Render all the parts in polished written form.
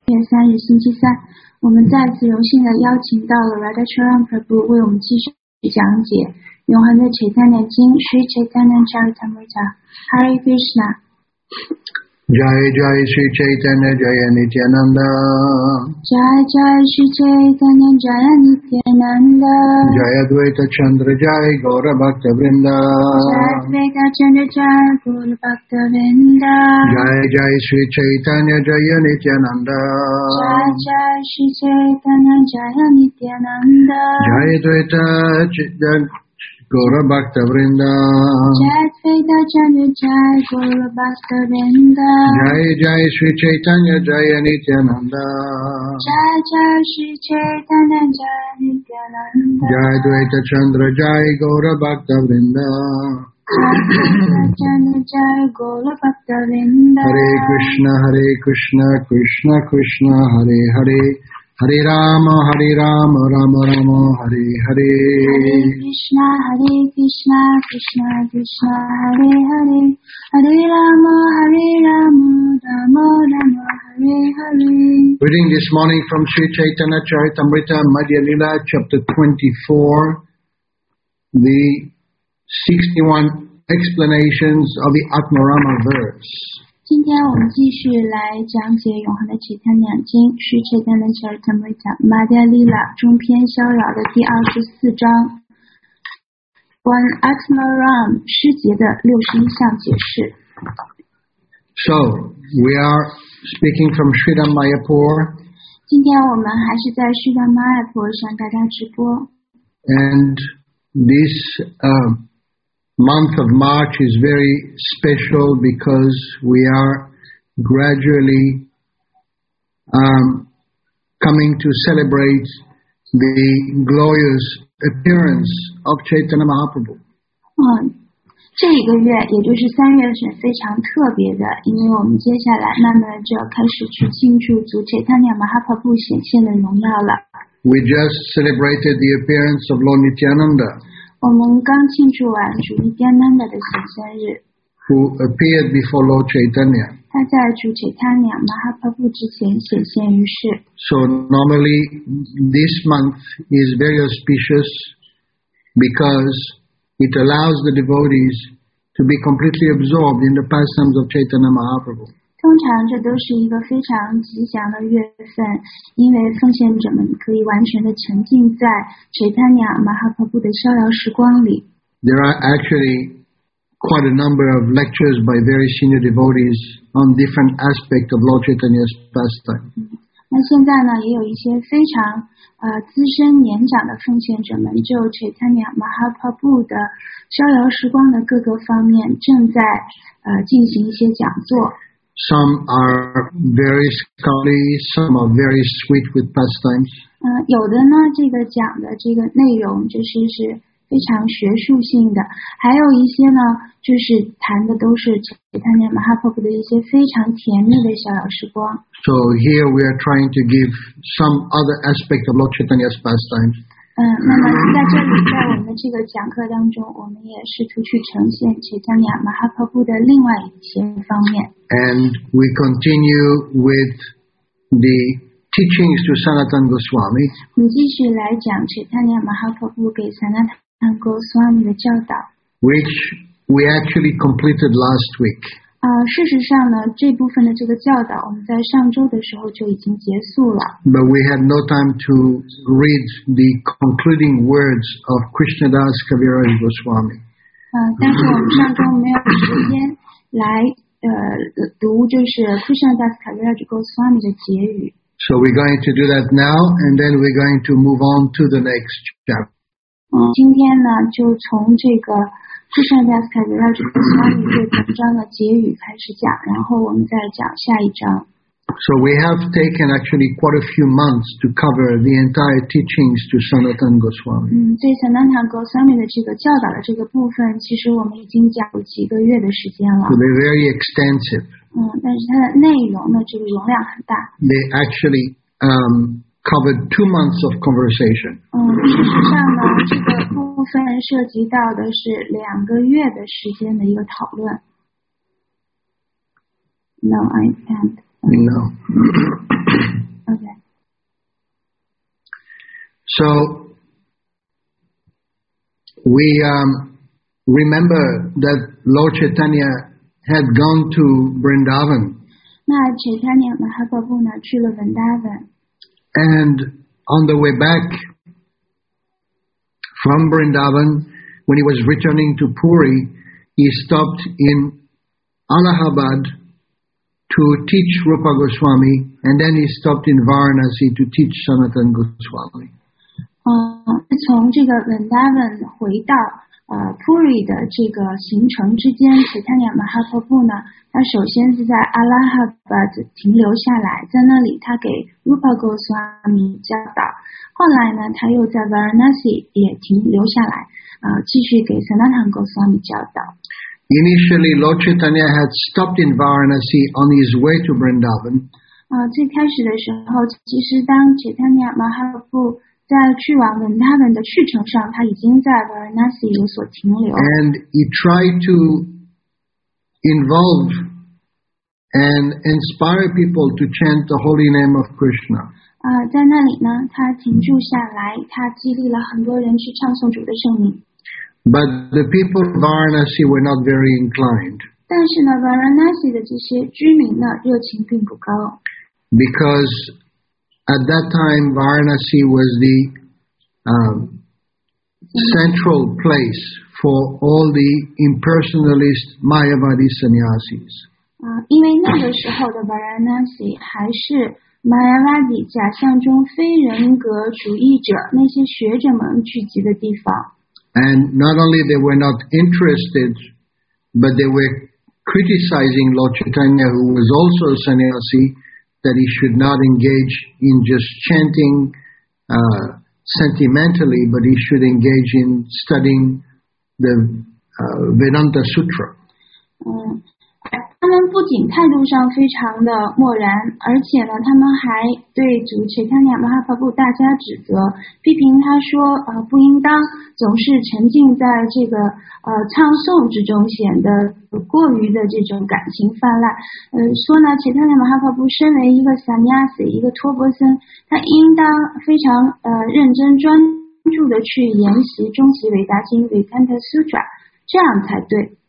3日星期三，我们再次荣幸的邀请到了 Radhacharan Prabhu 为我们继续讲解永恒的启赞念经 Sri Chaitanya Charitamrita Hare Krishna Jai Jai Sri Chaitanya Jaya Nityananda Jai Jai Sri Chaitanya Jaya Nityananda Jaya Dvaita Chandra Jai Gaura Bhakta Vrinda Jai Dvaita Chandra Jai Gaura Bhakta Vrinda Jai Jai Sri Chaitanya Jaya Nityananda Jai Jai Sri Chaitanya Jaya Nityananda Jaya Dvaita Gaura Bhakta Vrinda Jai Dvaita Chandra Jai Gaura Bhakta Vrinda Jai Jai Sri Chaitanya Jaya Nityananda Jai Jai Sri Chaitanya Jaya Nityananda Jai Dvaita Chandra Jai Gaura Bhakta Vrinda Jai Dvaita Chandra Jai Gaura Bhakta Vrinda Hare Krishna Krishna Krishna Hare Hare Hare Rama Rama Rama Hare Hare Hare Krishna Krishna Krishna Hare Hare Hare Rama Rama Rama Hare Hare. Reading this morning from Sri Chaitanya Charitamrita Madhya Lila chapter 24, the 61 explanations of the Atmarama verse. 今天我们继续来讲解永恒的启赞念经 Sri Chaitanya Charitamrita Madhya Lila 中篇逍遥的第24章关 Atmaram 诗节的61项解释。 So, we are speaking from Sridham Mayapur. 今天我们还是在Sridham Mayapur向大家直播。 And this month of March is very special because we are gradually coming to celebrate the glorious appearance of Chaitanya Mahaprabhu. 这一个月也就是3月是非常特别的，因为我们接下来慢慢就要开始去庆祝主 Chaitanya Mahaprabhu 显现的荣耀了。 We just celebrated the appearance of Lord Nityananda, 我们刚庆祝完主 Nityananda 的显现日， who appeared before Lord Chaitanya. 他在主 Chaitanya Mahaprabhu 之前显现于世。 So normally this month is very auspicious because it allows the devotees to be completely absorbed in the pastimes of Chaitanya Mahaprabhu. 通常这都是一个非常吉祥的月份，因为奉献者们可以完全的沉浸在 Chaitanya Mahaprabhu 的逍遥时光里。 There are actually quite a number of lectures by very senior devotees on different aspects of Lord Chaitanya's pastime. 那现在呢，也有一些非常资深年长的奉献者们，就 Chaitanya Mahaprabhu 的逍遥时光的各个方面正在进行一些讲座。 Some are very scholarly, some are very sweet with pastimes. 有的呢，这个讲的这个内容是非常学术性的，还有一些呢，就是谈的都是 Chaitanya Mahaprabhu 的一些非常甜蜜的逍遥时光。 So here we are trying to give some other aspect of Lord Chaitanya's pastimes. 那么在这里，在我们的这个讲课当中，我们也试图去呈现 Chaitanya Mahaprabhu 的另外一些方面。 And we continue with the teachings to Sanatana Goswami. 我们继续来讲 Chaitanya Mahaprabhu 给 Sanatana Goswami 的教导， which we actually completed last week. 事实上呢，这部分的这个教导，我们在上周的时候就已经结束了。 But we had no time to read the concluding words of Krishnadas Kaviraj Goswami. 但是我们上周没有时间来读就是 Krishnadas Kaviraj Goswami 的结语。 So we're going to do that now, and then we're going to move on to the next chapter. 今天呢，就从这个 Krishnadas Kaviraj Goswami 这本章的结语开始讲，然后我们再讲下一章。 So we have taken actually quite a few months to cover the entire teachings to Sanatana Goswami. 对 Sanatana Goswami 的这个教导的这个部分，其实我们已经讲了几个月的时间了。 So they're very extensive. 但是它的内容呢，这个容量很大。 They actually covered 2 months of conversation. 事实上呢，这个部分涉及到的是2个月的时间的一个讨论。No, I can't. No. So we remember that Lord Chaitanya had gone to Vrindavan. 那 Chaitanya Mahaprabhu 呢去了 Vrindavan， And on the way back from Vrindavan, when he was returning to Puri, he stopped in Allahabad to teach Rupa Goswami, and then he stopped in Varanasi to teach Sanatana Goswami. 从这个 Vrindavan 回到Puri 的这个行程之间 Chaitanya Mahaprabhu 呢，他首先是在 Allahabad 停留下来，在那里他给 Rupa Goswami 教导，后来呢他又在 Varanasi 也停留下来，继续给 Sanatana Goswami 教导。 Initially, Lord Chaitanya had stopped in Varanasi on his way to Vrindavan. 最开始的时候，其实当 Chaitanya Mahaprabhu 在去往 Vrindavan 的去程上，他已经在 Varanasi 有所停留。 And he tried to involve and inspire people to chant the holy name of Krishna. 在那里呢，他停住下来，他激励了很多人去唱诵主的圣名。 But the people of Varanasi were not very inclined. 但是呢 ，Varanasi 的这些居民呢，热情并不高。 Because at that time, Varanasi was the central place for all the impersonalist Mayavadi sannyasis. 因为那个时候的 Varanasi 还是 Mayavadi 假象中非人格主义者那些学者们聚集的地方。 And not only they were not interested, but they were criticizing Lord Chaitanya, who was also a sannyasi, that he should not engage in just chanting sentimentally, but he should engage in studying the Vedanta Sutra. 他们不仅态度上非常的漠然，而且呢，他们还对主 Chaitanya Mahaprabhu 大加指责，批评他说，不应当总是沉浸在这个唱诵之中，显得过于的这种感情泛滥。说呢 ，Chaitanya Mahaprabhu 身为一个 sannyasi， 一个托钵僧，他应当非常认真专注的去研习终极伟大经 Vedanta Sutra， 这样才对。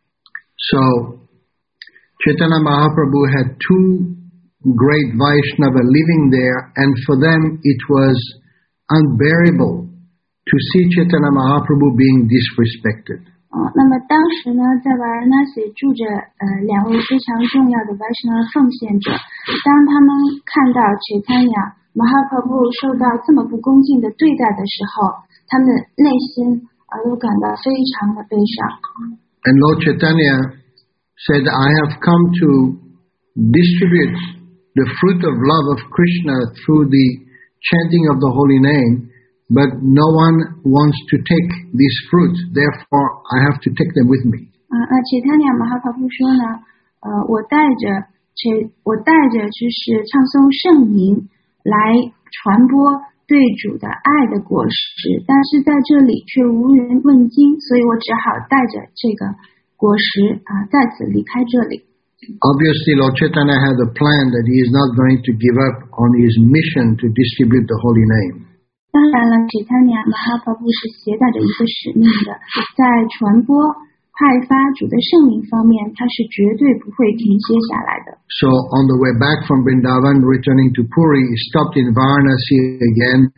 So Chaitanya Mahaprabhu had two great Vaishnava living there, and for them it was unbearable to see Chaitanya Mahaprabhu being disrespected. 那么当时呢，在 Varanasi 住着两位非常重要的 Vaishnava 奉献者，当他们看到 Chaitanya Mahaprabhu 受到这么不恭敬的对待的时候，他们内心都感到非常的悲伤。 And Lord Chaitanya said, I have come to distribute the fruit of love of Krishna through the chanting of the holy name, but no one wants to take this fruit, therefore I have to take them with me. Chaitanya Mahaprabhu 说呢，我带着就是唱诵圣名来传播对主的爱的果实，但是在这里却无人问津，所以我只好带着这个果实再次离开这里。 Obviously, Lord Chaitanya had a plan that he is not going to give up on his mission to distribute the holy name. 当然了 Chaitanya Mahaprabhu 是携带着一个使命的，在传播派发主的圣名方面，他是绝对不会停歇下来的。 So on the way back from Vrindavan, returning to Puri, he stopped in Varanasi again.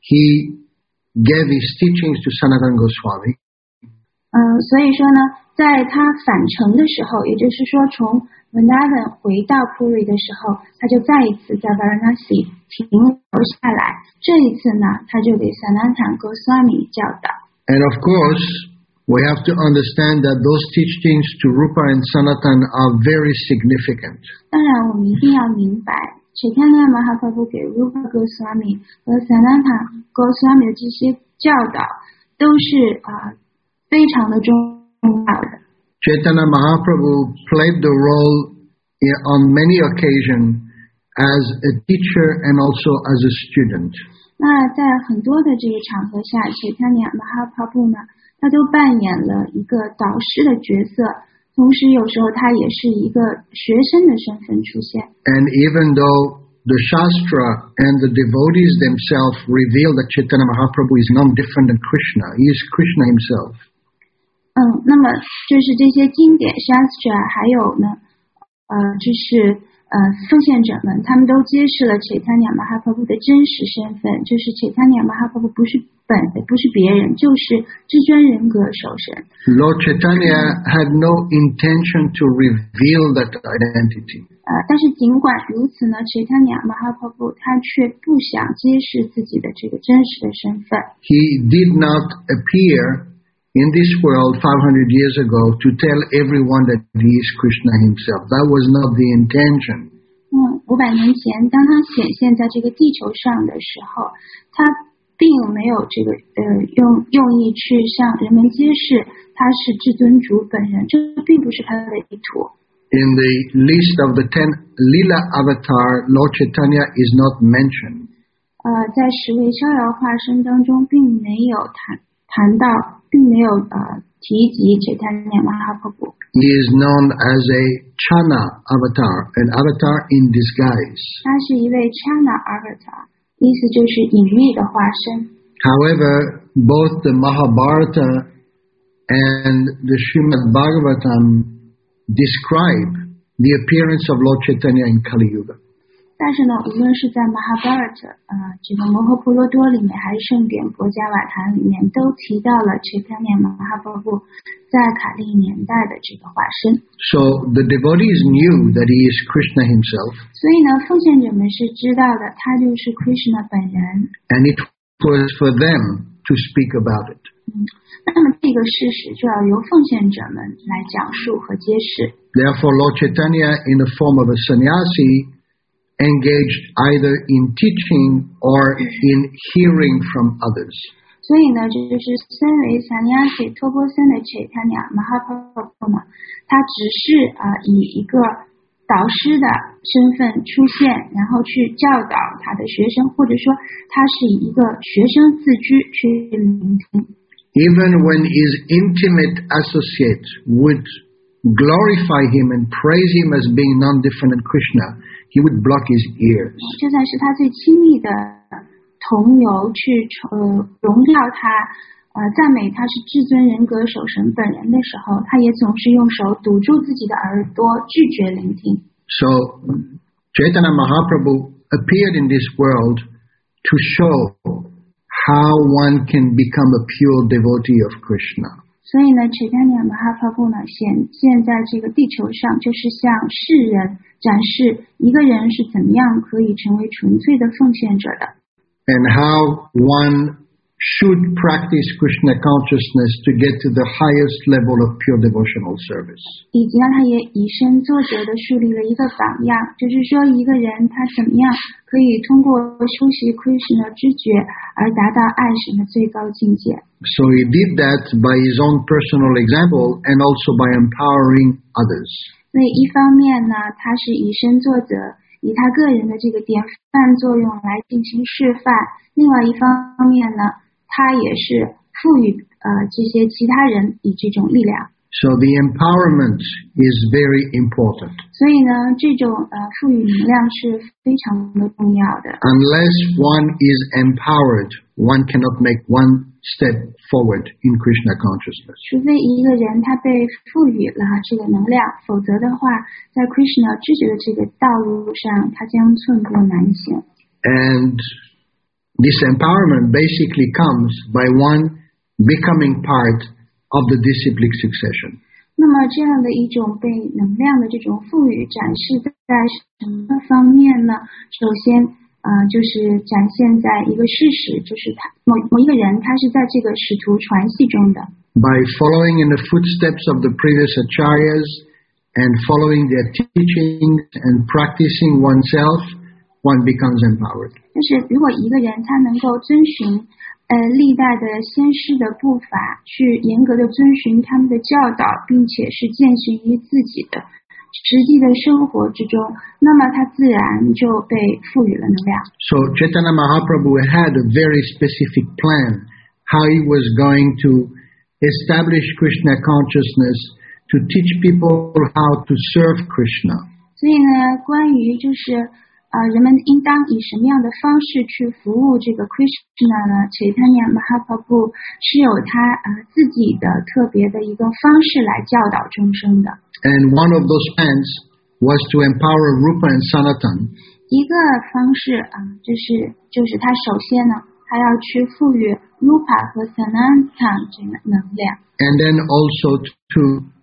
He gave his teachings to Sanatana Goswami. 所以说呢，在他返程的时候，也就是说从 Vrindavan 回到 Puri 的时候，他就再一次在 Varanasi 停留下来。这一次呢，他就给 Sanatana Goswami 教导。 And of course, we have to understand that those teachings to Rupa and Sanatana are very significant. 当然，我们一定要明白 Chaitanya Mahaprabhu 给 Rupa Goswami 和 Sanatana Goswami 的这些教导都是非常的重要的。 Chaitanya Mahaprabhu played the role on many occasions as a teacher and also as a student. 那在很多的这个场合下 Chaitanya Mahaprabhu 呢，他都扮演了一个导师的角色，同时有时候他也是一个学生的身份出现。 And even though the Shastra and the devotees themselves reveal that Chaitanya Mahaprabhu is no different than Krishna. He is Krishna himself. 那么就是这些经典 Shastra 还有呢奉献者们他们都揭示了 Chaitanya Mahaprabhu 的真实身份，就是 Chaitanya Mahaprabhu 不是别人，就是至尊人格守神。 Lord Chaitanya had no intention to reveal that identity. 但是尽管如此呢 Chaitanya Mahaprabhu 他却不想揭示自己的这个真实的身份。 He did not appear in this world 500 years ago to tell everyone that he is Krishna himself. That was not the intention. 500年前当他显现在这个地球上的时候，他并没有这个用意去向人们揭示他是至尊主本人，这并不是他的意图。 In the list of the 10 Lila avatar, Lord Chaitanya is not mentioned. 在10位逍遥化身当中并没有谈到并没有提及 Chaitanya Mahaprabhu. He is known as a Chana avatar, an avatar in disguise. 他是一位 Chana avatar， 意思就是隐秘的化身。 However, both the Mahabharata and the Srimad Bhagavatam describe the appearance of Lord Chaitanya in Kali Yuga. 但是呢，无论是在 Mahabharata 这个摩诃婆罗多里面，还是圣典博伽瓦坛里面，都提到了 Chaitanya Mahaprabhu 在卡利年代的这个化身。 So the devotees knew that he is Krishna himself, 所以呢，奉献者们是知道的，他就是 Krishna 本人。 and it was for them to speak about it. 那么这个事实就要由奉献者们来讲述和揭示。 Therefore, Lord Chaitanya, in the form of a sannyasi, engaged either in teaching or in hearing from others. 所以呢，这就是身为 Sannyasi 托钵僧的 Chaitanya Mahaprabhu 呢，他只是以一个导师的身份出现，然后去教导他的学生，或者说他是以一个学生自居去聆听。 Even when his intimate associates would glorify him and praise him as being none different than Krishna, he would block his ears. 就算是他最亲密的同游去荣耀他，赞美他是至尊人格守神本人的时候，他也总是用手堵住自己的耳朵，拒绝聆听。 So Chaitanya Mahaprabhu appeared in this world to show how one can become a pure devotee of Krishna. 所以呢 Chaitanya Mahaprabhu 呢显现在这个地球上，就是向世人展示一个人是怎么样可以成为纯粹的奉献者的。 And how one should practice Krishna consciousness to get to the highest level of pure devotional service. 以及呢，他也以身作则的树立了一个榜样，就是说一个人他怎么样可以通过修习 Krishna 知觉而达到爱神的最高境界。 So he did that by his own personal example and also by empowering others. 所以一方面呢，他是以身作则，以他个人的这个典范作用来进行示范；另外一方面呢，他也是赋予这些其他人以这种力量。 So the empowerment is very important. 所以呢，这种赋予能量是非常的重要的。 Unless one is empowered, one cannot make one step forward in Krishna consciousness. 除非一个人他被赋予了这个能量，否则的话，在 Krishna 知觉的这个道路上，他将寸步难行。 And this empowerment basically comes by one becoming part of the disciplic succession. 那么这样的一种被能量的这种赋予展示在什么方面呢？首先就是展现在一个事实，就是他某一个人他是在这个使徒传系中的。 By following in the footsteps of the previous acharyas and following their teachings and practicing oneself, one becomes empowered. 但是如果一个人他能够遵循历代的先师的步伐，去严格的遵循他们的教导，并且是践行于自己的实际的生活之中，那么他自然就被赋予了能量。 So Chaitanya Mahaprabhu had a very specific plan how he was going to establish Krishna consciousness to teach people how to serve Krishna. 所以呢，关于就是人们应当以什么样的方式去服务这个 Krishna 呢？ Chaitanya Mahaprabhu 是有他自己的特别的一个方式来教导众生的。 And one of those plans was to empower Rupa and Sanatan. 一个方式就是他首先呢，他要去赋予 Rupa 和 Sanatan 这个能量。 And then also to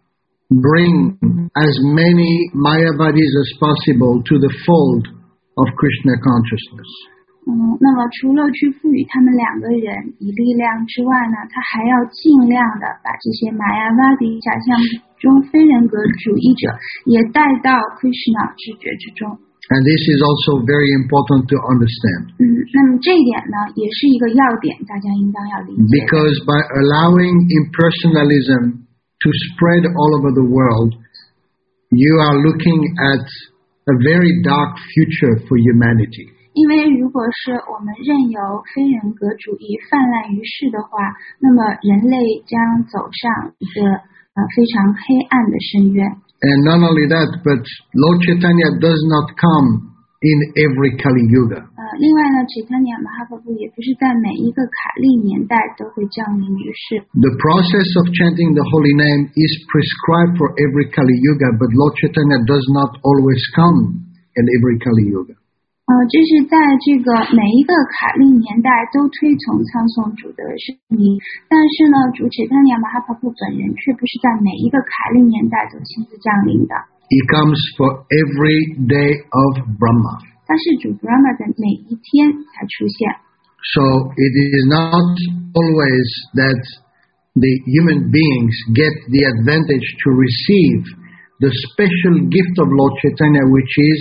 bring as many Mayavadis as possible to the fold of Krishna consciousness. 那么除了去赋予他们两个人以力量之外呢，他还要尽量的把这些玛雅瓦迪假象中非人格主义者也带到 Krishna 知觉之中。 And this is also very important to understand. 那么这一点呢，也是一个要点，大家应当要理解。 Because by allowing impersonalism to spread all over the world, you are looking at a very dark future for humanity. 因为如果是我们任由非人格主义泛滥于世的话，那么人类将走上一个非常黑暗的深渊。 And not only that, but Lord Chaitanya does not come in every Kali Yuga. 另外呢，Chaitanya Mahaprabhu 也不是在每一个卡利年代都会降临于世。 The process of chanting the holy name is prescribed for every Kali Yuga, but Lord Chaitanya does not always come in every Kali Yuga. 这是在这个每一个卡利年代都推崇唱诵主的圣名，但是呢，主Chaitanya Mahaprabhu本人却不是在每一个卡利年代都亲自降临的。 He comes for every day of Brahma. 他是主 Brahma 的每一天才出现。 So it is not always that the human beings get the advantage to receive the special gift of Lord Chaitanya, which is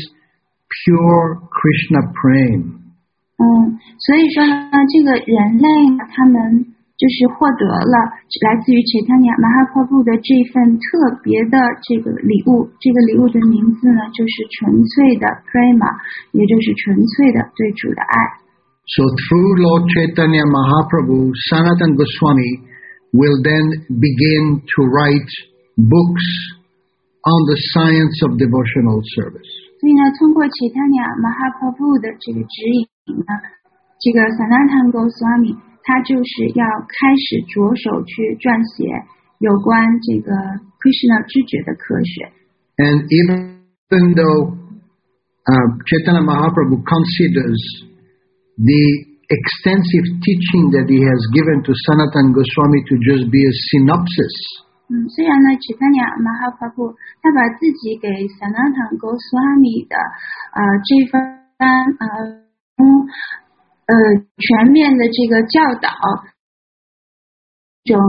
pure Krishna prema. 所以说呢，这个人类呢，他们就是获得了来自于 Chaitanya Mahaprabhu 的这份特别的这个礼物。这个礼物的名字呢，就是纯粹的 prema， 也就是纯粹的对主的爱。 So through Lord Chaitanya Mahaprabhu, Sanatana Goswami will then begin to write books on the science of devotional service. 所以呢，通过 Chaitanya Mahaprabhu 的这个指引呢，这个 Sanatana Goswami 他就是要开始着手去撰写有关这个 Krishna 知觉的科学。 And even though Chaitanya Mahaprabhu considers the extensive teaching that he has given to Sanatana Goswami to just be a synopsis, 虽然呢 Chaitanya Mahaprabhu 他把自己给 Sanatana Goswami 的这番全面的这个教导中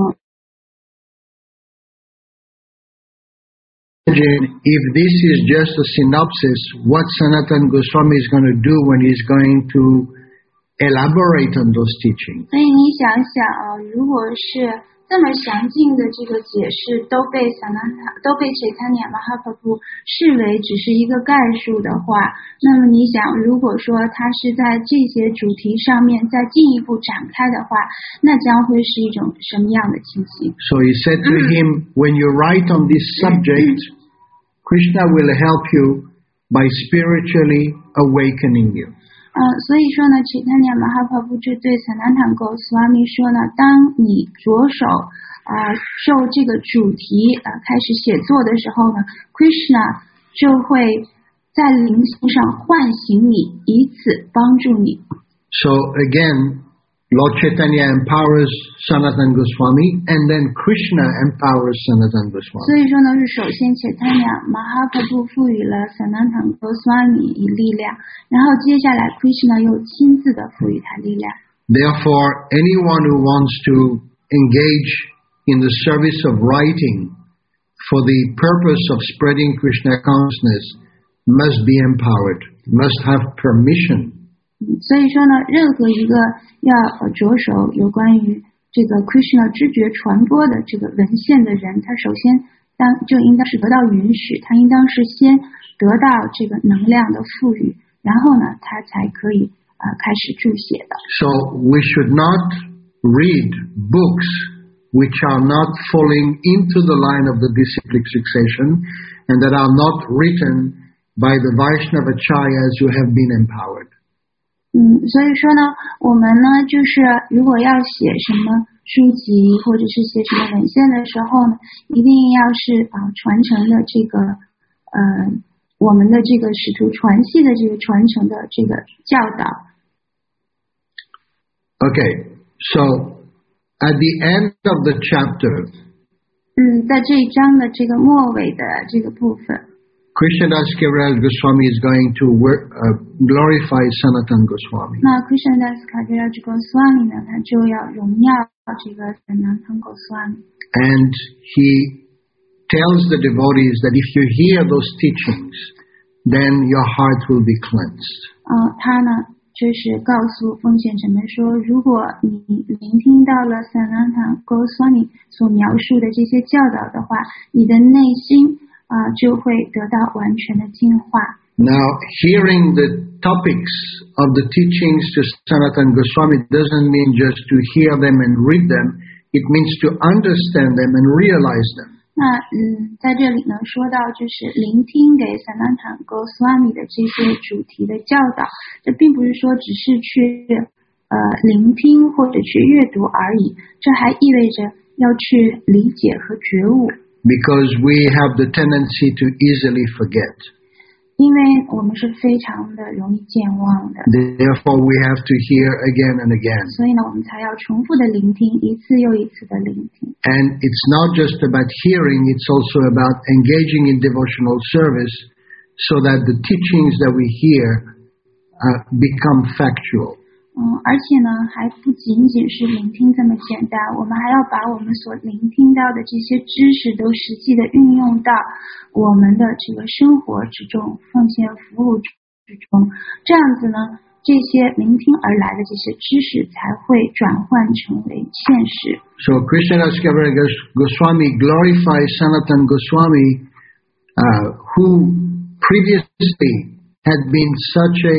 imagine if this is just a synopsis, what Sanatana Goswami is going to do when he's going to elaborate on those teachings. 所以你想想如果是这么详尽的这个解释都被 Chaitanya Mahaprabhu 视为只是一个概述的话，那么你想，如果说他是在这些主题上面再进一步展开的话，那将会是一种什么样的情形？ So he said to him, when you write on this subject, Krishna will help you by spiritually awakening you. 所以说呢 Chaitanya Mahaprabhu 就对 Sanatana Goswami 说呢，当你着手就这个主题开始写作的时候呢， Krishna 就会在灵性上唤醒你，以此帮助你。 So again, Lord Chaitanya empowers Sanatana Goswami, and then Krishna empowers Sanatana 所 Goswami. 以说呢，是首先 Chaitanya Mahaprabhu 赋予了 Sanatana Goswami 以力量，然后接下来 Krishna 又亲自的赋予他力量。 Therefore, anyone who wants to engage in the service of writing for the purpose of spreading Krishna consciousness must be empowered, must have permission. 所以说呢，任何一个要着手有关于这个 Krishna 知觉传播的这个文献的人，他首先就应当是得到允许，他应当是先得到这个能量的赋予，然后呢，他才可以开始注写的。 So we should not read books which are not falling into the line of the disciplic succession and that are not written by the Vaishnava Acharyas who have been empowered. 所以说呢，我们呢就是如果要写什么书籍或者是写什么文献的时候呢，一定要是传承的这个我们的这个使徒传系的这个传承的这个教导。 Okay, so at the end of the chapter, 在这一章的这个末尾的这个部分， Krishnadas Kaviraj Goswami is going to glorify Sanatana Goswami. 那 Krishnadas Kaviraj Goswami 呢，他就要荣耀这个 Sanatana Goswami。 And he tells the devotees that if you hear those teachings, then your heart will be cleansed. 他呢就是告诉奉献者们说，如果你聆听到了 Sanatana Goswami 所描述的这些教导的话，你的内心就会得到完全的净化。 Now, hearing the topics of the teachings to Sanatana Goswami doesn't mean just to hear them and read them. It means to understand them and realize them. 那在这里呢，说到就是聆听给 Sanatana Goswami 的这些主题的教导，这并不是说只是去聆听或者去阅读而已，这还意味着要去理解和觉悟。 Because we have the tendency to easily forget. 因为我们是非常的容易健忘的， Therefore, we have to hear again and again. 所以呢，我们才要重复的聆听，一次又一次的聆听。 And it's not just about hearing, it's also about engaging in devotional service so that the teachings that we hear become factual. 而且呢，还不仅仅是聆听这么简单，我们还要把我们所聆听到的这些知识都实际的运用到我们的这个生活之中，奉献服务之中。这样子呢，这些聆听而来的这些知识才会转换成为现实。 So Krishnadas Kaviraj Goswami glorifies Sanatana Goswami, who previously had been such a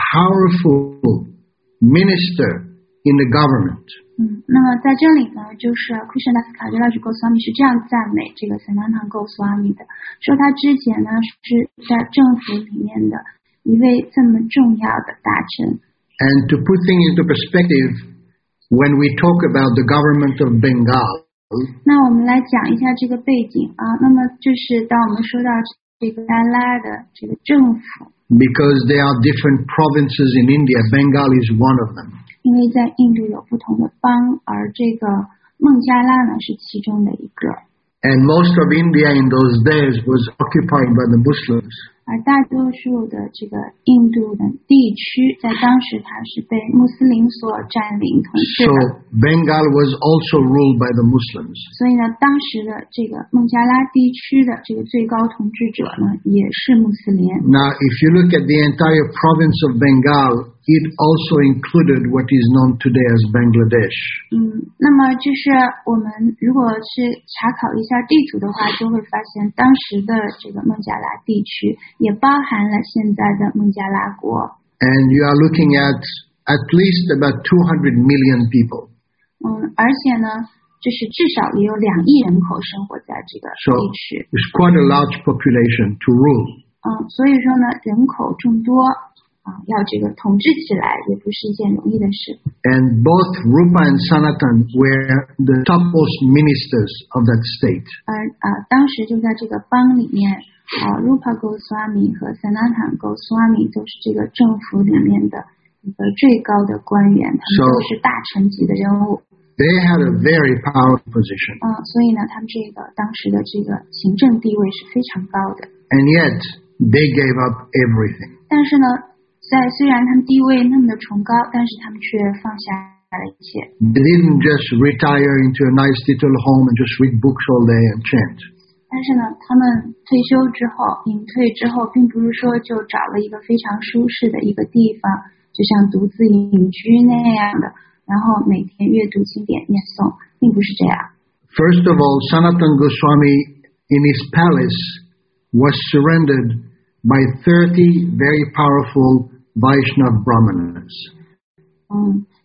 powerful minister in the government. 那么在这里呢，就是 Krishnadas Kaviraj Goswami 是这样赞美这个 Sanatana Goswami 的，说他之前呢是在政府里面的一位这么重要的大臣。 And to put things into perspective, when we talk about the government of Bengal, 那我们来讲一下这个背景那么就是当我们说到这个达拉的这个政府， because there are different provinces in India, Bengal is one of them. 因为在印度有不同的邦，而这个孟加拉呢是其中的一个。 And most of India in those days was occupied by the Muslims. 而大多数的这个印度的地区，在当时它是被穆斯林所占领统治 So 的， Bengal was also ruled by the Muslims. 所以呢，当时的这个孟加拉地区的这个最高统治者呢，也是穆斯林。 Now, if you look at the entire province of Bengal, it also included what is known today as Bangladesh. 那么就是我们如果是查考一下地图的话，就会发现当时的这个孟加拉地区也包含了现在的孟加拉国。 And you are looking at least about 200 million people. 而且呢，就是至少也有2亿人口生活在这个 So 地区。 it's quite a large population to rule. 所以说呢，人口众多要这个统治起来也不是一件容易的事。 And both Rupa and Sanatan were the topmost ministers of that state. 而当时就在这个邦里面Rupa Goswami 和 Sanatana Goswami 都是这个政府里面的一个最高的官员，他们都是大臣级的人物。 They had a very powerful position. 所以呢，他们这个当时的这个行政地位是非常高的。 And yet, they gave up everything. 但是呢，虽然他们地位那么的崇高，但是他们却放下了一切。 They didn't just retire into a nice little home and just read books all day and chant. 但是呢，他们退休之后，隐退之后，并不是说就找了一个非常舒适的一个地方，就像独自隐居那样的，然后每天阅读经典念诵，并不是这样。 First of all, Sanatana Goswami in his palace was surrendered by 30 very powerful Vaishnava Brahmanas.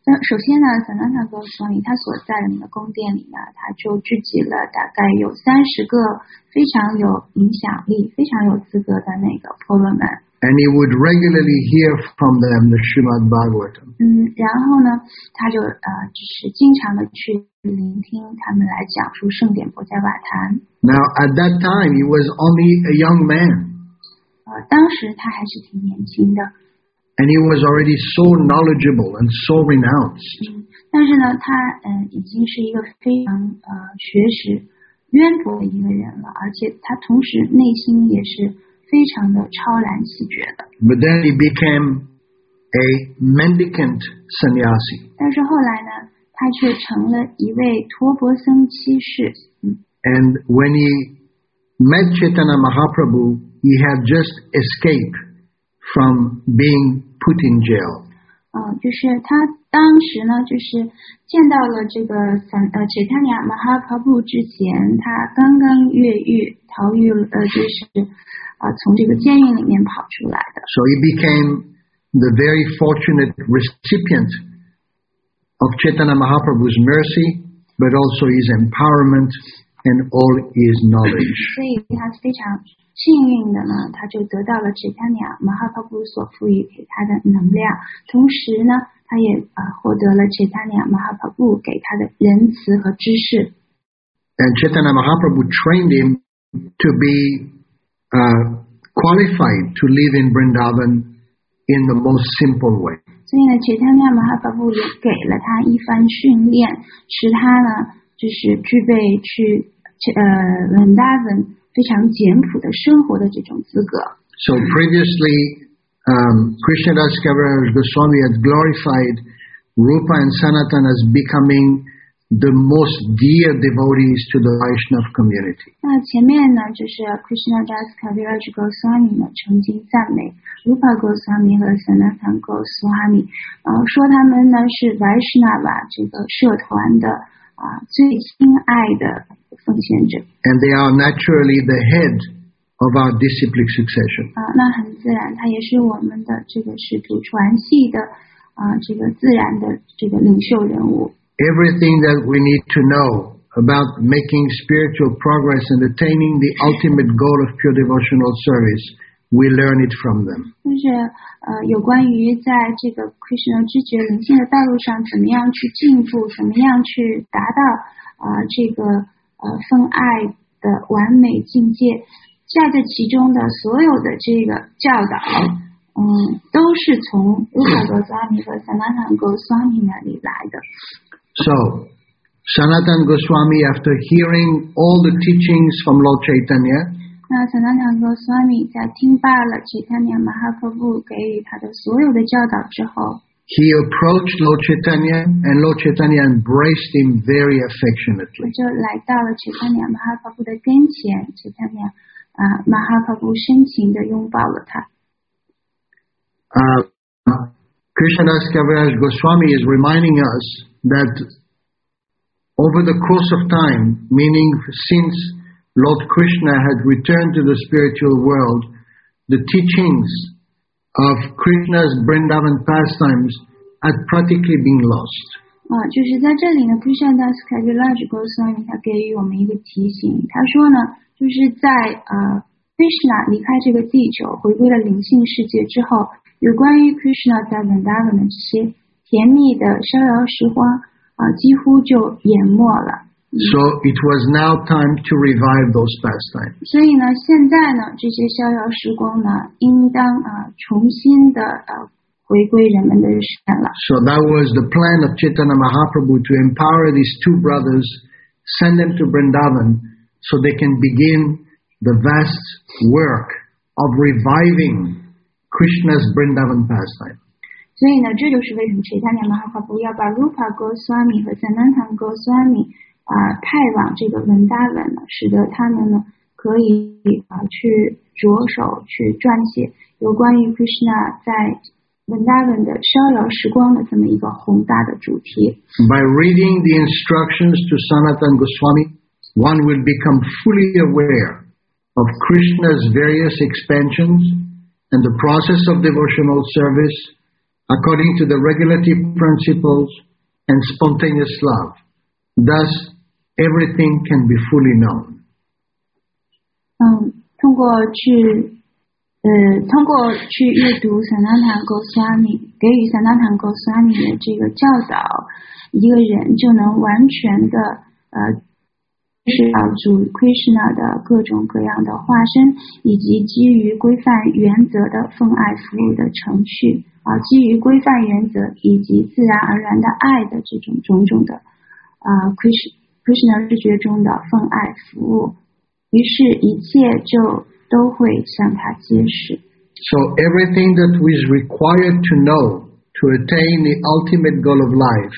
首先呢，萨那塔戈斯瓦米他所在的宫殿里呢，他就聚集了大概有30个非常有影响力、非常有资格的那个婆罗门。 And he would regularly hear from them the Srimad Bhagavatam. 然后呢，他就就是经常的去聆听他们来讲述圣典钵伽瓦坛。 Now, at that time, he was only a young man. 当时他还是挺年轻的。 And he was already so knowledgeable and so renounced. 但是呢，他已经是一个非常学识渊博的一个人了，而且他同时内心也是非常的超然喜觉的。 But then he became a mendicant sannyasi. 但是后来呢，他却成了一位托钵僧七世。 And when he met Chaitanya Mahaprabhu, he had just escaped from being put in jail. 就是他当时呢，就是见到了这个Chaitanya Mahaprabhu之前，他刚刚越狱逃狱就是从这个监狱里面跑出来的。 So he became the very fortunate recipient of Chaitanya Mahaprabhu's mercy, but also his empowerment and all his knowledge. 所以他非常幸运的呢，他就得到了Chaitanya Mahaprabhu所赋予给他的能量，同时呢，他也获得了Chaitanya Mahaprabhu给他的仁慈和知识。 And Chaitanya Mahaprabhu trained him to be qualified to live in Vrindavan in the most simple way. 所以呢，Chaitanya Mahaprabhu也给了他一番训练，使他呢，就是具备去Vrindavan非常简朴的生活的这种资格。 So previously, Krishnadas Kaviraj Goswami had glorified Rupa and Sanatana as becoming the most dear devotees to the Vaishnava community. 那前面呢，就是 Krishnadas Kaviraj Goswami 呢曾经赞美 Rupa Goswami 和 Sanatana Goswami，说他们呢是 Vaishnava 这个社团的最亲爱的奉献者。 And they are naturally the head of our disciplic succession. 那很自然，他也是我们的这个使徒传系的这个自然的这个领袖人物。 Everything that we need to know about making spiritual progress and attaining the ultimate goal of pure devotional service, we learn it from them. 就是有关于在这个 Krishna 知觉灵性的道路上怎么样去进步，怎么样去达到这个奉爱的完美境界，在这其中的所有的这个教导，都是从 Rupa Goswami 和 Sanatana Goswami 那里来的。 So, Sanatana Goswami, after hearing all the teachings from Lord Chaitanya, 那 Sanatana Goswami 在听罢了 Chaitanya Mahaprabhu 给予他的所有的教导之后， he approached Lord Chaitanya and Lord Chaitanya embraced him very affectionately. 就来到了 Chaitanya Mahaprabhu 的跟前 ，Chaitanya Mahaprabhu 深情地拥抱了他。 Krishnadas Kaviraj Goswami is reminding us that over the course of time, meaning since Lord Krishna had returned to the spiritual world, the teachings of Krishna's Vrindavan pastimes had practically been lost. 就是在这里呢 Krishnadas Kaviraj Goswami 他给予我们一个提醒，他说呢，就是在Krishna 离开这个地球，回归了灵性世界之后，有关于 Krishna 在 Vrindavan 的这些甜蜜的逍遥时光几乎就淹没了。 So it was now time to revive those pastimes. 所以呢，现在呢，这些逍遥时光呢，应当重新的回归人们的日常了。 So that was the plan of Chaitanya Mahaprabhu to empower these two brothers, send them to Vrindavan, so they can begin the vast work of reviving Krishna's Vrindavan pastime. 所以呢，这就是为什么 Chaitanya Mahaprabhu 要把 Rupa Goswami 和 Sanatana Goswami 派往这个文达文呢，使得他们呢可以去着手去撰写有关于 Krishna 在文达文的逍遥时光的这么一个宏大的主题。 By reading the instructions to Sanatana Goswami, one will become fully aware of Krishna's various expansions and the process of devotional service, according to the regulative principles and spontaneous love. Thus, everything can be fully known. 通过去阅读萨那坦戈斯瓦米给予萨那坦戈斯瓦米的这个教导，一个人就能完全的是到主 Krishna 的各种各样的化身，以及基于规范原则的奉爱服务的程序基于规范原则以及自然而然的爱的这种种种的Krishna 视觉中的奉爱服务，于是一切就都会向他揭示。 So everything that is required to know to attain the ultimate goal of life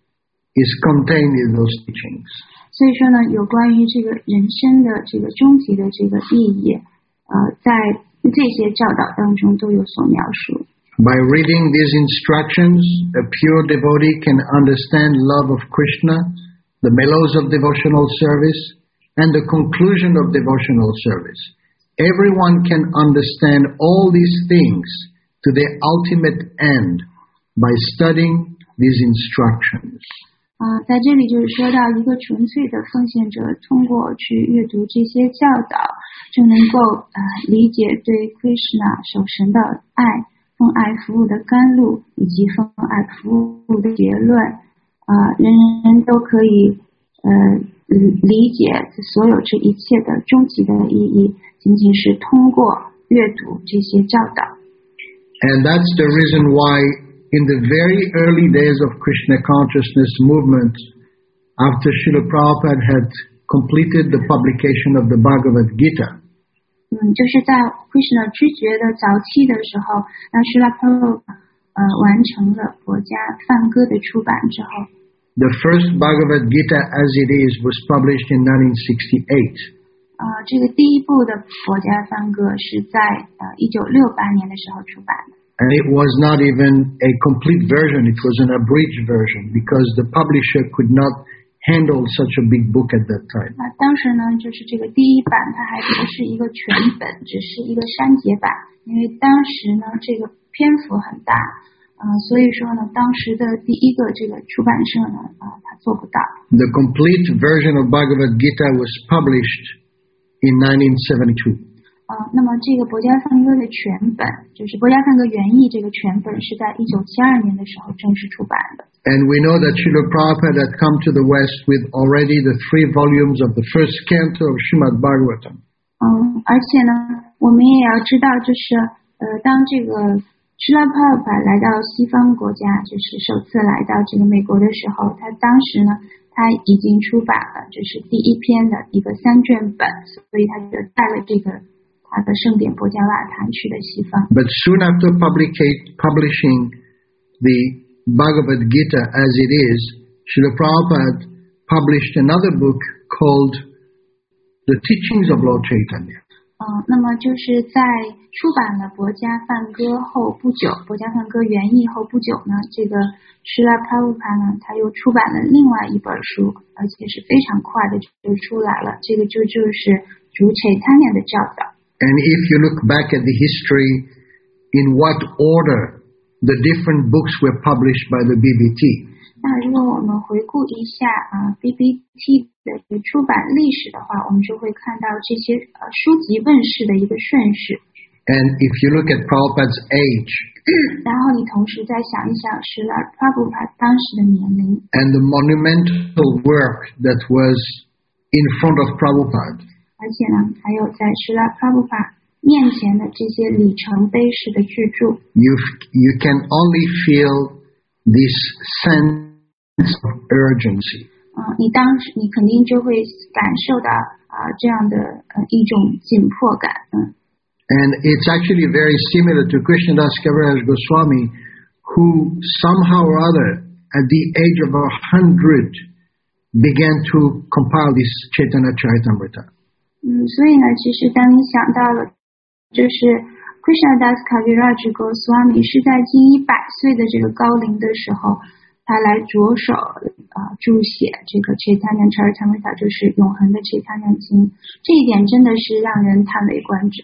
is contained in those teachings. 所以说呢，有关于这个人生的这个终极的这个意义，在这些教导当中都有所描述。 By reading these instructions, a pure devotee can understand love of Krishna, the mellows of devotional service, and the conclusion of devotional service. Everyone can understand all these things to their ultimate end by studying these instructions. 在这里就是说到一个纯粹的奉献者通过去阅读这些教导，就能够理解对 Krishna 守神的爱、奉爱服务的甘露以及奉爱服务的结论。人人都可以理解所有这一切的终极的意义，仅仅是通过阅读这些教导。 And that's the reason why in the very early days of Krishna consciousness movement, after Srila Prabhupada had completed the publication of the Bhagavad Gita, 就是在 Krishna 知觉的早期的时候，当 Srila Prabhupada 完成了佛家梵歌的出版之后， the first Bhagavad Gita as it is was published in 1968. 这个第一部的佛家梵歌是在1968年的时候出版的。 And it was not even a complete version, it was an abridged version because the publisher could not handle such a big book at that time. 当时呢，就是这个第一版它还不是一个全本，只是一个删节版，因为当时呢这个篇幅很大，所以说呢当时的第一个这个出版社呢它做不到。 The complete version of Bhagavad Gita was published in 1972. 那么这个《博家梵歌》的全本，就是《博家梵歌原译》这个全本是在1972年的时候正式出版的。 And we know that Srila Prabhupada had come to the West with already the 3 volumes of the first canto of Srimad Bhagavatam. 而且呢，我们也要知道，就是当这个Srila Prabhupada来到西方国家，就是首次来到这个美国的时候，他当时呢，他已经出版了就是第一篇的一个3卷本，所以他就带了这个他的圣典博伽瓦坛去了西方。 But soon after publishing the Bhagavad Gita as it is, Srila Prabhupada published another book called The Teachings of Lord Chaitanya. 那么就是在出版了《博家梵歌》后不久，《博家梵歌》原译后不久呢，这个 Srila Prabhupada 呢，他又出版了另外一本书，而且是非常快的就出来了。这个就是主 Chaitanya 的教导。 And if you look back at the history, in what order the different books were published by the BBT. 那如果我们回顾一下BBT 的出版历史的话，我们就会看到这些书籍问世的一个顺序。 And if you look at Prabhupada's age, 然后你同时再想一想Srila Prabhupada 当时的年龄 and the monumental work that was in front of Prabhupada, 而且呢，还有在Srila Prabhupada 面前的这些里程碑式的巨著， you can only feel this sense of urgency. 你肯定就会感受到这样的一种紧迫感。 And it's actually very similar to Krishnadas Kaviraj Goswami, who somehow or other, at the age of 100, began to compile this Chaitanya Charitamrita. 所以呢，其实当你想到了，就是 Krishnadas Kaviraj Goswami 是在近100岁的这个高龄的时候，他来着手注写这个 Chaitanya Charitamrita， 就是永恒的 Chaitanya 经，这一点真的是让人叹为观止的。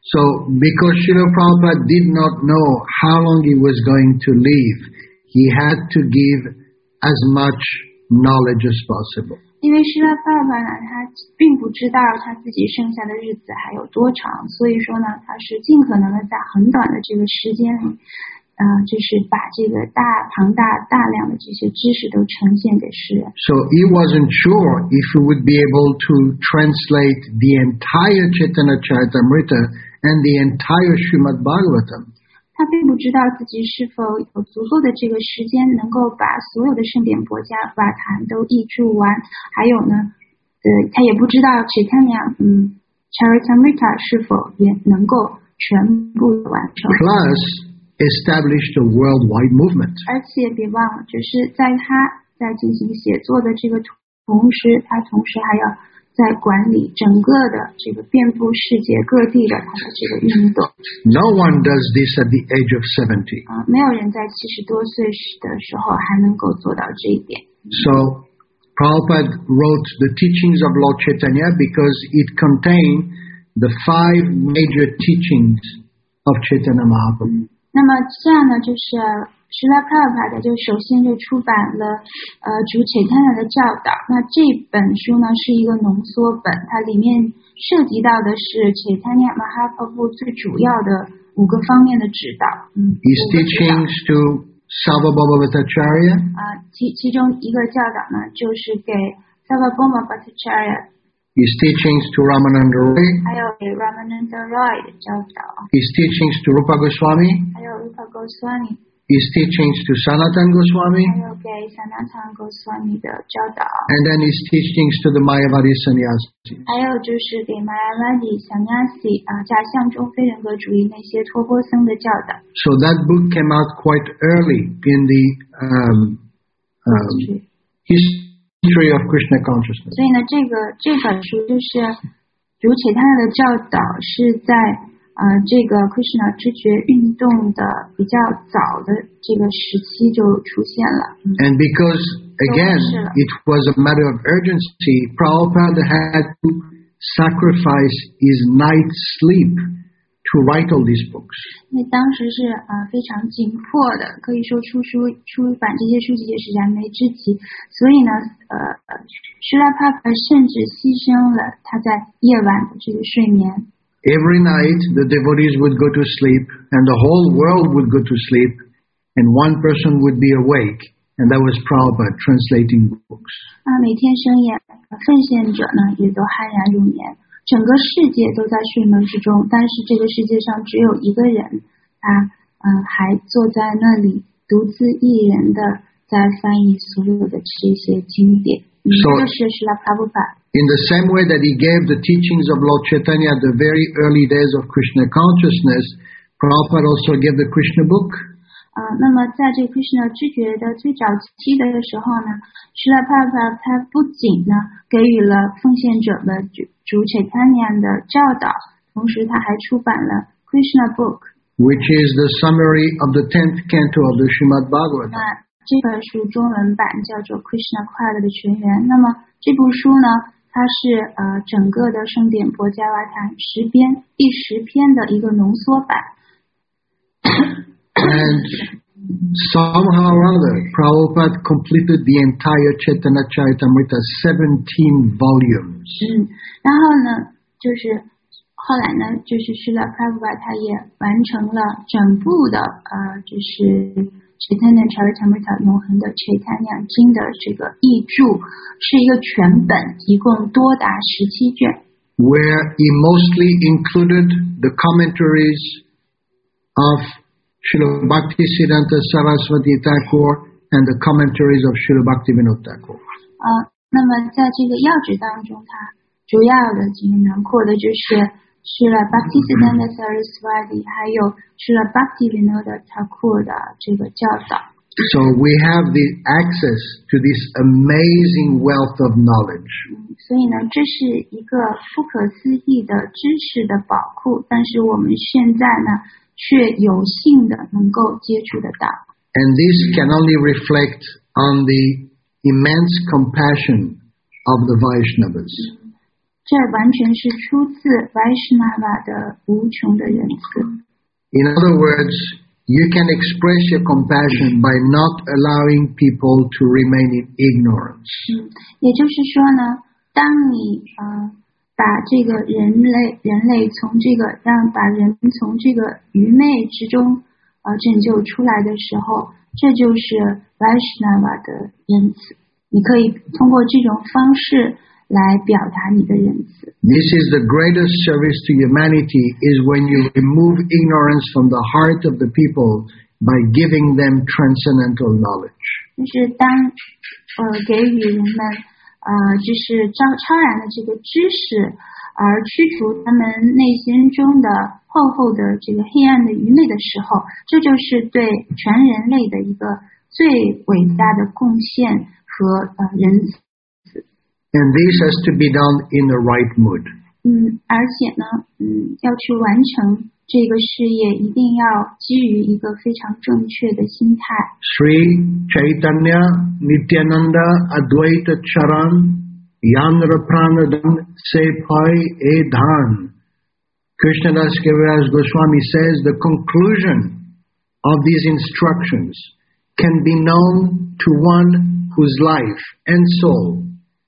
So because Srila Prabhupada did not know how long he was going to live, he had to give as much knowledge as possible. 因为施拉帕帕呢，他并不知道他自己剩下的日子还有多长，所以说呢，他是尽可能的在很短的这个时间里，就是把这个庞大量的这些知识都呈现给世人。 So he wasn't sure if he would be able to translate the entire Chaitanya Charitamrita and the entire Srimad Bhagavatam. 他并不知道自己是否有足够的这个时间，能够把所有的圣典钵伽法坛都译注完。还有呢，他也不知道 Chaitanya Charitamrita 是否也能够全部完成。 Plus, established a worldwide movement. 而且别忘了，就是在他在进行写作的这个同时，他同时还要在管理整个的这个遍布世界各地的他的这个运动。 No one does this at the age of 70. 没有人在70多岁的时候还能够做到这一点。 So, Prabhupada wrote the teachings of Lord Chaitanya because it contained the 5 major teachings of Chaitanya Mahaprabhu. 那么这样呢，就是施拉帕帕的就首先就出版了主Chaitanya的教导。那这本书呢是一个浓缩本，它里面涉及到的是Chaitanya Mahaprabhu最主要的5个方面的指导。 His teachings to Sarvabhauma Bhattacharya. 其中一个教导呢，就是给 Sarvabhauma Bhattacharya。 His teachings to Ramananda Roy. 还有给 Ramananda Roy 的教导。 His teachings to Rupa Goswami. 还有 Rupa Goswami。 His teachings to Sanatana Goswami. 还有给 Sanatana Goswami 的教导。 And then his teachings to the Mayavadi sannyasis. 还有就是给 Mayavadi sannyasi 假象中非人格主义那些托钵僧的教导。 So that book came out quite early in the history of Krishna consciousness. 所以呢，这本书就是主Chaitanya的教导是在这个 Krishna 知觉运动的比较早的这个时期就出现了。 And because again it was a matter of urgency, Prabhupada had to sacrifice his night's sleep to write all these books. 因为当时是非常紧迫的，可以说出版这些书籍也是燃眉之急，所以呢施拉帕帕甚至牺牲了他在夜晚的这个睡眠。 Every night the devotees would go to sleep and the whole world would go to sleep and one person would be awake, and that was Prabhupada translating books. 每天深夜奉献者呢也都酣然入眠，整个世界都在睡梦之中，但是这个世界上只有一个人，他还坐在那里独自一人的在翻译所有的这些经典。这是施拉帕布帕。 In the same way that he gave the teachings of Lord Chaitanya at the very early days of Krishna consciousness, Prabhupada also gave the Krishna book. 那么在这个 Krishna 知觉的最早期的时候呢，施拉帕帕他不仅呢给予了奉献者的主Chaitanya的教导，同时他还出版了 Krishna book, which is the summary of the 10th canto of the Srimad Bhagavatam. 那这本书中文版叫做 Krishna 快乐的泉源。那么这部书呢，它是整个的圣典钵伽瓦坛第10篇的一个浓缩版。 And somehow or other, Prabhupada completed the entire Chaitanya Charitamrita, 17 volumes. 然后呢，就是后来呢，就是施拉帕布帕他也完成了整部的就是 Chaitanya Charitamrita 永恒的 Chaitanya 经的这个译注，是一个全本，一共多达17卷。 Where he mostly included the commentaries of Srila Bhaktisiddhanta Saraswati Thakur and the commentaries of Srila Bhaktivinoda Thakur. 那么在这个要旨当中，它主要的这个囊括的就是Srila Bhaktisiddhanta Saraswati 还有Srila Bhaktivinoda Thakur 的这个教导。 So we have the access to this amazing wealth of knowledge. 所以呢，这是一个不可思议的知识的宝库，但是我们现在呢，却有幸的能够接触得到。 And this can only reflect on the immense compassion of the Vaishnavas. 这这完全是出自 Vaishnava 的无穷的仁慈。 In other words, you can express your compassion by not allowing people to remain in ignorance. 也就是说呢，当你把这个人类从这个把人从这个愚昧之中拯救出来的时候，这就是 Vaishnava 的仁慈。你可以通过这种方式来表达你的仁慈。 This is the greatest service to humanity is when you remove ignorance from the heart of the people by giving them transcendental knowledge. 就是当给予人们就是超然的这个知识，而驱除他们内心中的厚的这个黑暗的愚昧的时候，这就是对全人类的一个最伟大的贡献和仁慈。 And this has to be done in the right mood. 而且呢，要去完成这个事业，一定要基于一个非常正确的心态。 Sri Chaitanya Nityananda Advaita Charan Yandra Pranadam Se Pai E Dhan. Krishnadas Kaviraj Goswami says the conclusion of these instructions can be known to one whose life and soul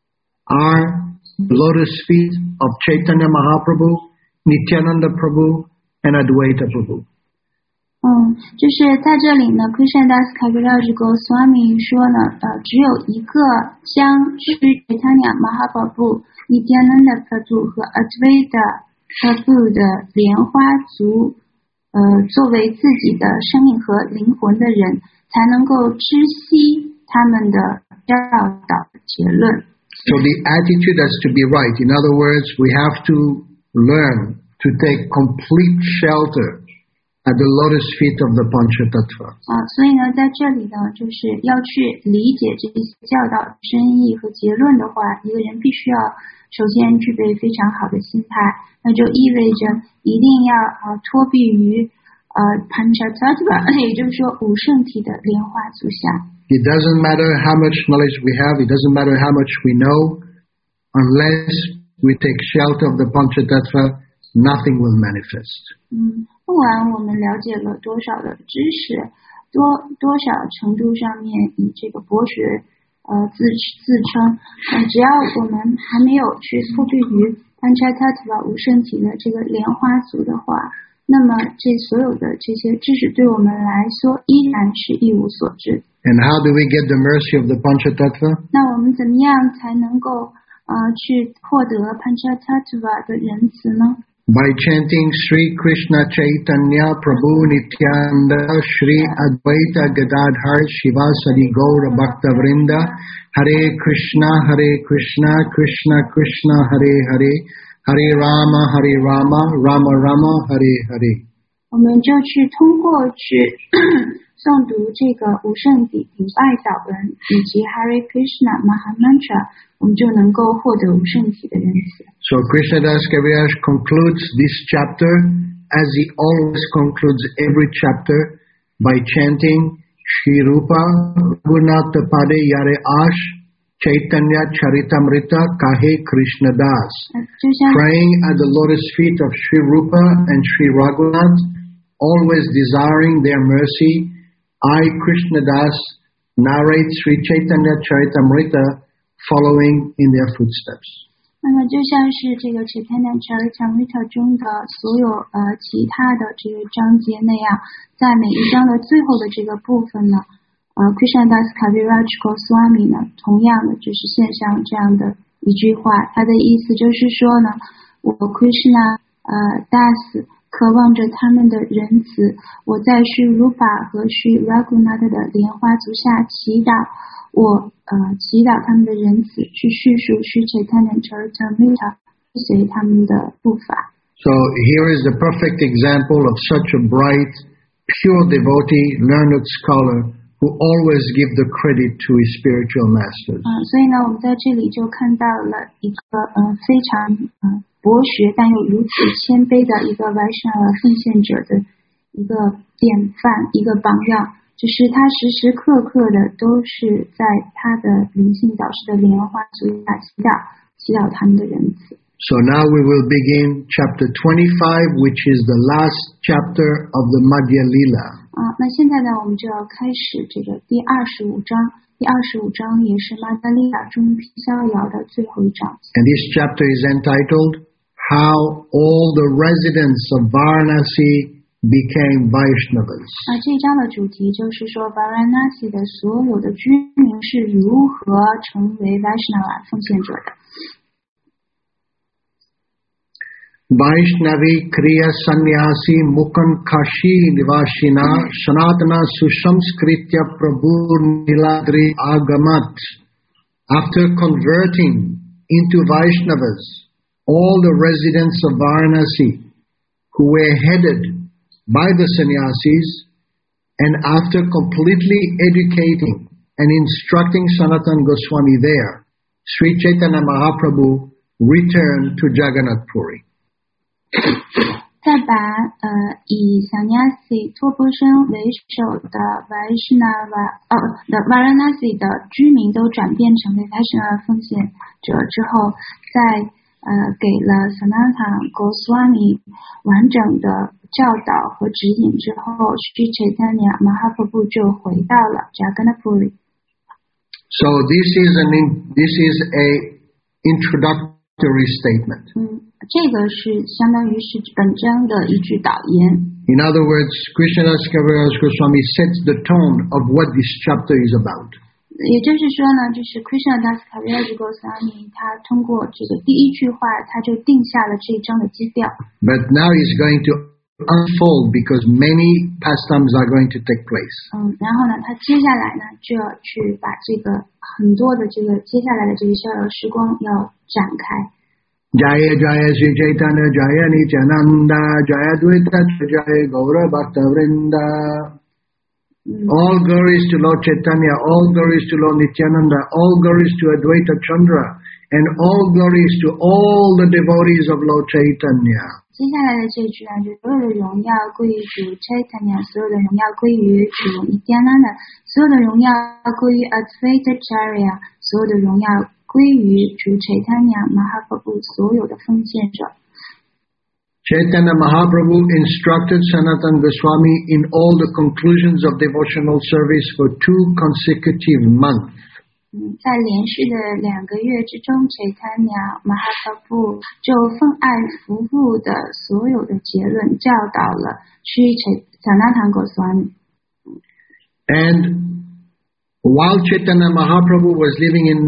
are the lotus feet of Chaitanya Mahaprabhu, Nityananda Prabhu, and Advaita Prabhu. 就是在这里呢 Krishnadas Kaviraj Goswami 说呢，只有一个将 Sri Chaitanya Mahaprabhu, Nityananda Prabhu 和 Advaita Prabhu 的莲花族作为自己的生命和灵魂的人，才能够知悉他们的教导的结论。 So the attitude has to be right. In other words, we have to learn to take complete shelter at the lotus feet of the Panchatattva. 所以呢，在这里呢，就是要去理解这些教导深意和结论的话，一个人必须要首先具备非常好的心态，那就意味着一定要托庇于Panchatattva， 也就是说五圣体的莲花足下。 It doesn't matter how much knowledge we have, it doesn't matter how much we know, unless we take shelter of the Panchatattva, nothing will manifest. 不管我们了解了多少的知识，多少程度上面以这个博学自称，只要我们还没有去托庇于 Panchatattva 五圣体的这个莲花族的话，那么这所有的这些知识对我们来说依然是一无所知。 And how do we get the mercy of the Panchatattva? 那我们怎么样才能够去获得 Panchatattva 的仁慈呢？ By chanting Sri Krishna Chaitanya Prabhu Nityananda Shri Advaita Gadadhar Shiva Sadi Gaura Bhakta Vrinda Hare Krishna Krishna Krishna Hare Hare Hare Rama Rama Rama Hare Hare. 我们就去通过去诵读这个五圣体礼拜祷文以及 Hare Krishna Mahamantra， 我们就能够获得五圣体的仁慈。 So Krishnadas Kaviraj concludes this chapter as he always concludes every chapter by chanting Shri Rupa Raghunatha Pade Yare Ash Chaitanya Charitamrita Kahe Krishnadas, praying at the lotus feet of Shri Rupa and Shri Raghunath, always desiring their mercy, I, Krishnadas, narrate Sri Chaitanya Charitamrita, following in their footsteps. 那么就像是这个 Chaitanya Charitamrita 中的所有其他的这个章节那样，在每一章的最后的这个部分呢，Krishnadas Kaviraj Goswami 呢，同样的就是献上这样的一句话，他的意思就是说呢，我 Krishna Das 渴望着他们的仁慈，我在Sri Rupa 和Sri Raghunath 的莲花足下祈祷，我祈祷他们的仁慈，去叙述Sri Chaitanya Charitamrita，随他们的步伐。 So here is the perfect example of such a bright, pure devotee, learned scholar who always give the credit to his spiritual masters. 所以呢，我们在这里就看到了一个非常博学但又如此谦卑的一个Vaishnava奉献者的一个典范，一个榜样，就是他时时刻刻的都是在他的灵性导师的莲花足下祈祷他们的仁慈。 So now we will begin chapter 25, which is the last chapter of the Madhya Lila. 那现在呢，我们就要开始这个第25章。第25章也是玛达利亚中篇逍遥的最后一章。 And this chapter is entitled, How All the Residents of Varanasi Became Vaishnavas. 这一章的主题就是说 Varanasi 的所有的居民是如何成为 Vaishnava 奉献者的。 Vaishnavi Kriya Sannyasi Mukan Kashi Nivashina Sanatana Susamskritya Prabhu Niladri Agamat. After converting into Vaishnavas, all the residents of Varanasi who were headed by the sannyasis, and after completely educating and instructing Sanatana Goswami there, Sri Chaitanya Mahaprabhu returned to Jagannath Puri. 再把以 Sannyasi 托钵僧为首的 Varanasi 的居民都转变成为 Vaishnava 奉献者之后，再给了 Sanatana Goswami 完整的教导和指引之后， Sri Chaitanya Mahaprabhu 就回到了 Jagannath Puri. So this is a introductory statement. 这个是相当于是本章的一句导言。 In other words, Krishnadas Kaviraj Goswami sets the tone of what this chapter is about. 也就是说呢，就是 Krishnadas Kaviraj Goswami 他通过这个第一句话，他就定下了这一章的基调。 But now he's going to unfold because many pastimes are going to take place. 然后呢，他接下来呢就要去把这个很多的这个接下来的这个逍遥时光要展开。 Jaya Jaya Sri Chaitanya Jaya Nityananda Jaya Dvaita Jaya Gaura Bhakta Vrinda. All glories to Lord Chaitanya, all glories to Lord Nityananda, all glories to Advaita Chandra, and all glories to all the devotees of Lord Chaitanya. 接下来的这句呢，就所有的荣耀归于主 Chaitanya， 所有的荣耀归于主 Nityananda， 所有的荣耀归于 Advaita Charya， 所有的荣耀归于主 Chaitanya Mahaprabhu 所有的奉献者。 Chaitanya Mahaprabhu instructed Sanatana Goswami in all the conclusions of devotional service for 2 consecutive months. 在连续的2个月之中 Chaitanya Mahaprabhu 就奉爱服务的所有的结论教导了 Sri Sanatana Goswami. And while Chaitanya Mahaprabhu was living in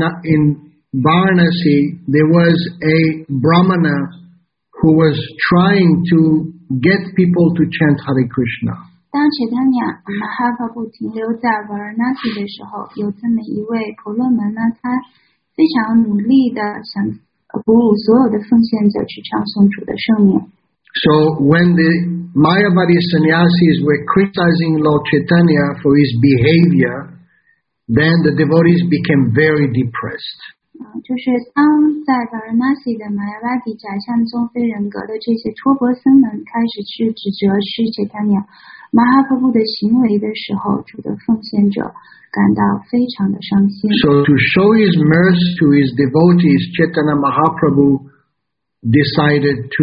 Varanasi, there was a Brahmana who was trying to get people to chant Hare Krishna. 当 Chaitanya Mahaprabhu 停留在 Varanasi 的时候，有这么一位婆罗门呢，他非常努力的想鼓舞所有的奉献者去唱诵主的圣名。 So when the Mayavadi sannyasis were criticizing Lord Chaitanya for his behavior, then the devotees became very depressed. 就是当在 Varanasi 的 Mayavadi 假象宗非人格的这些托钵僧们开始去指责 Sri Chaitanya Mahaprabhu 的行为的时候，主的奉献者感到非常的伤心。 So to show his mercy to his devotees, Chaitanya Mahaprabhu decided to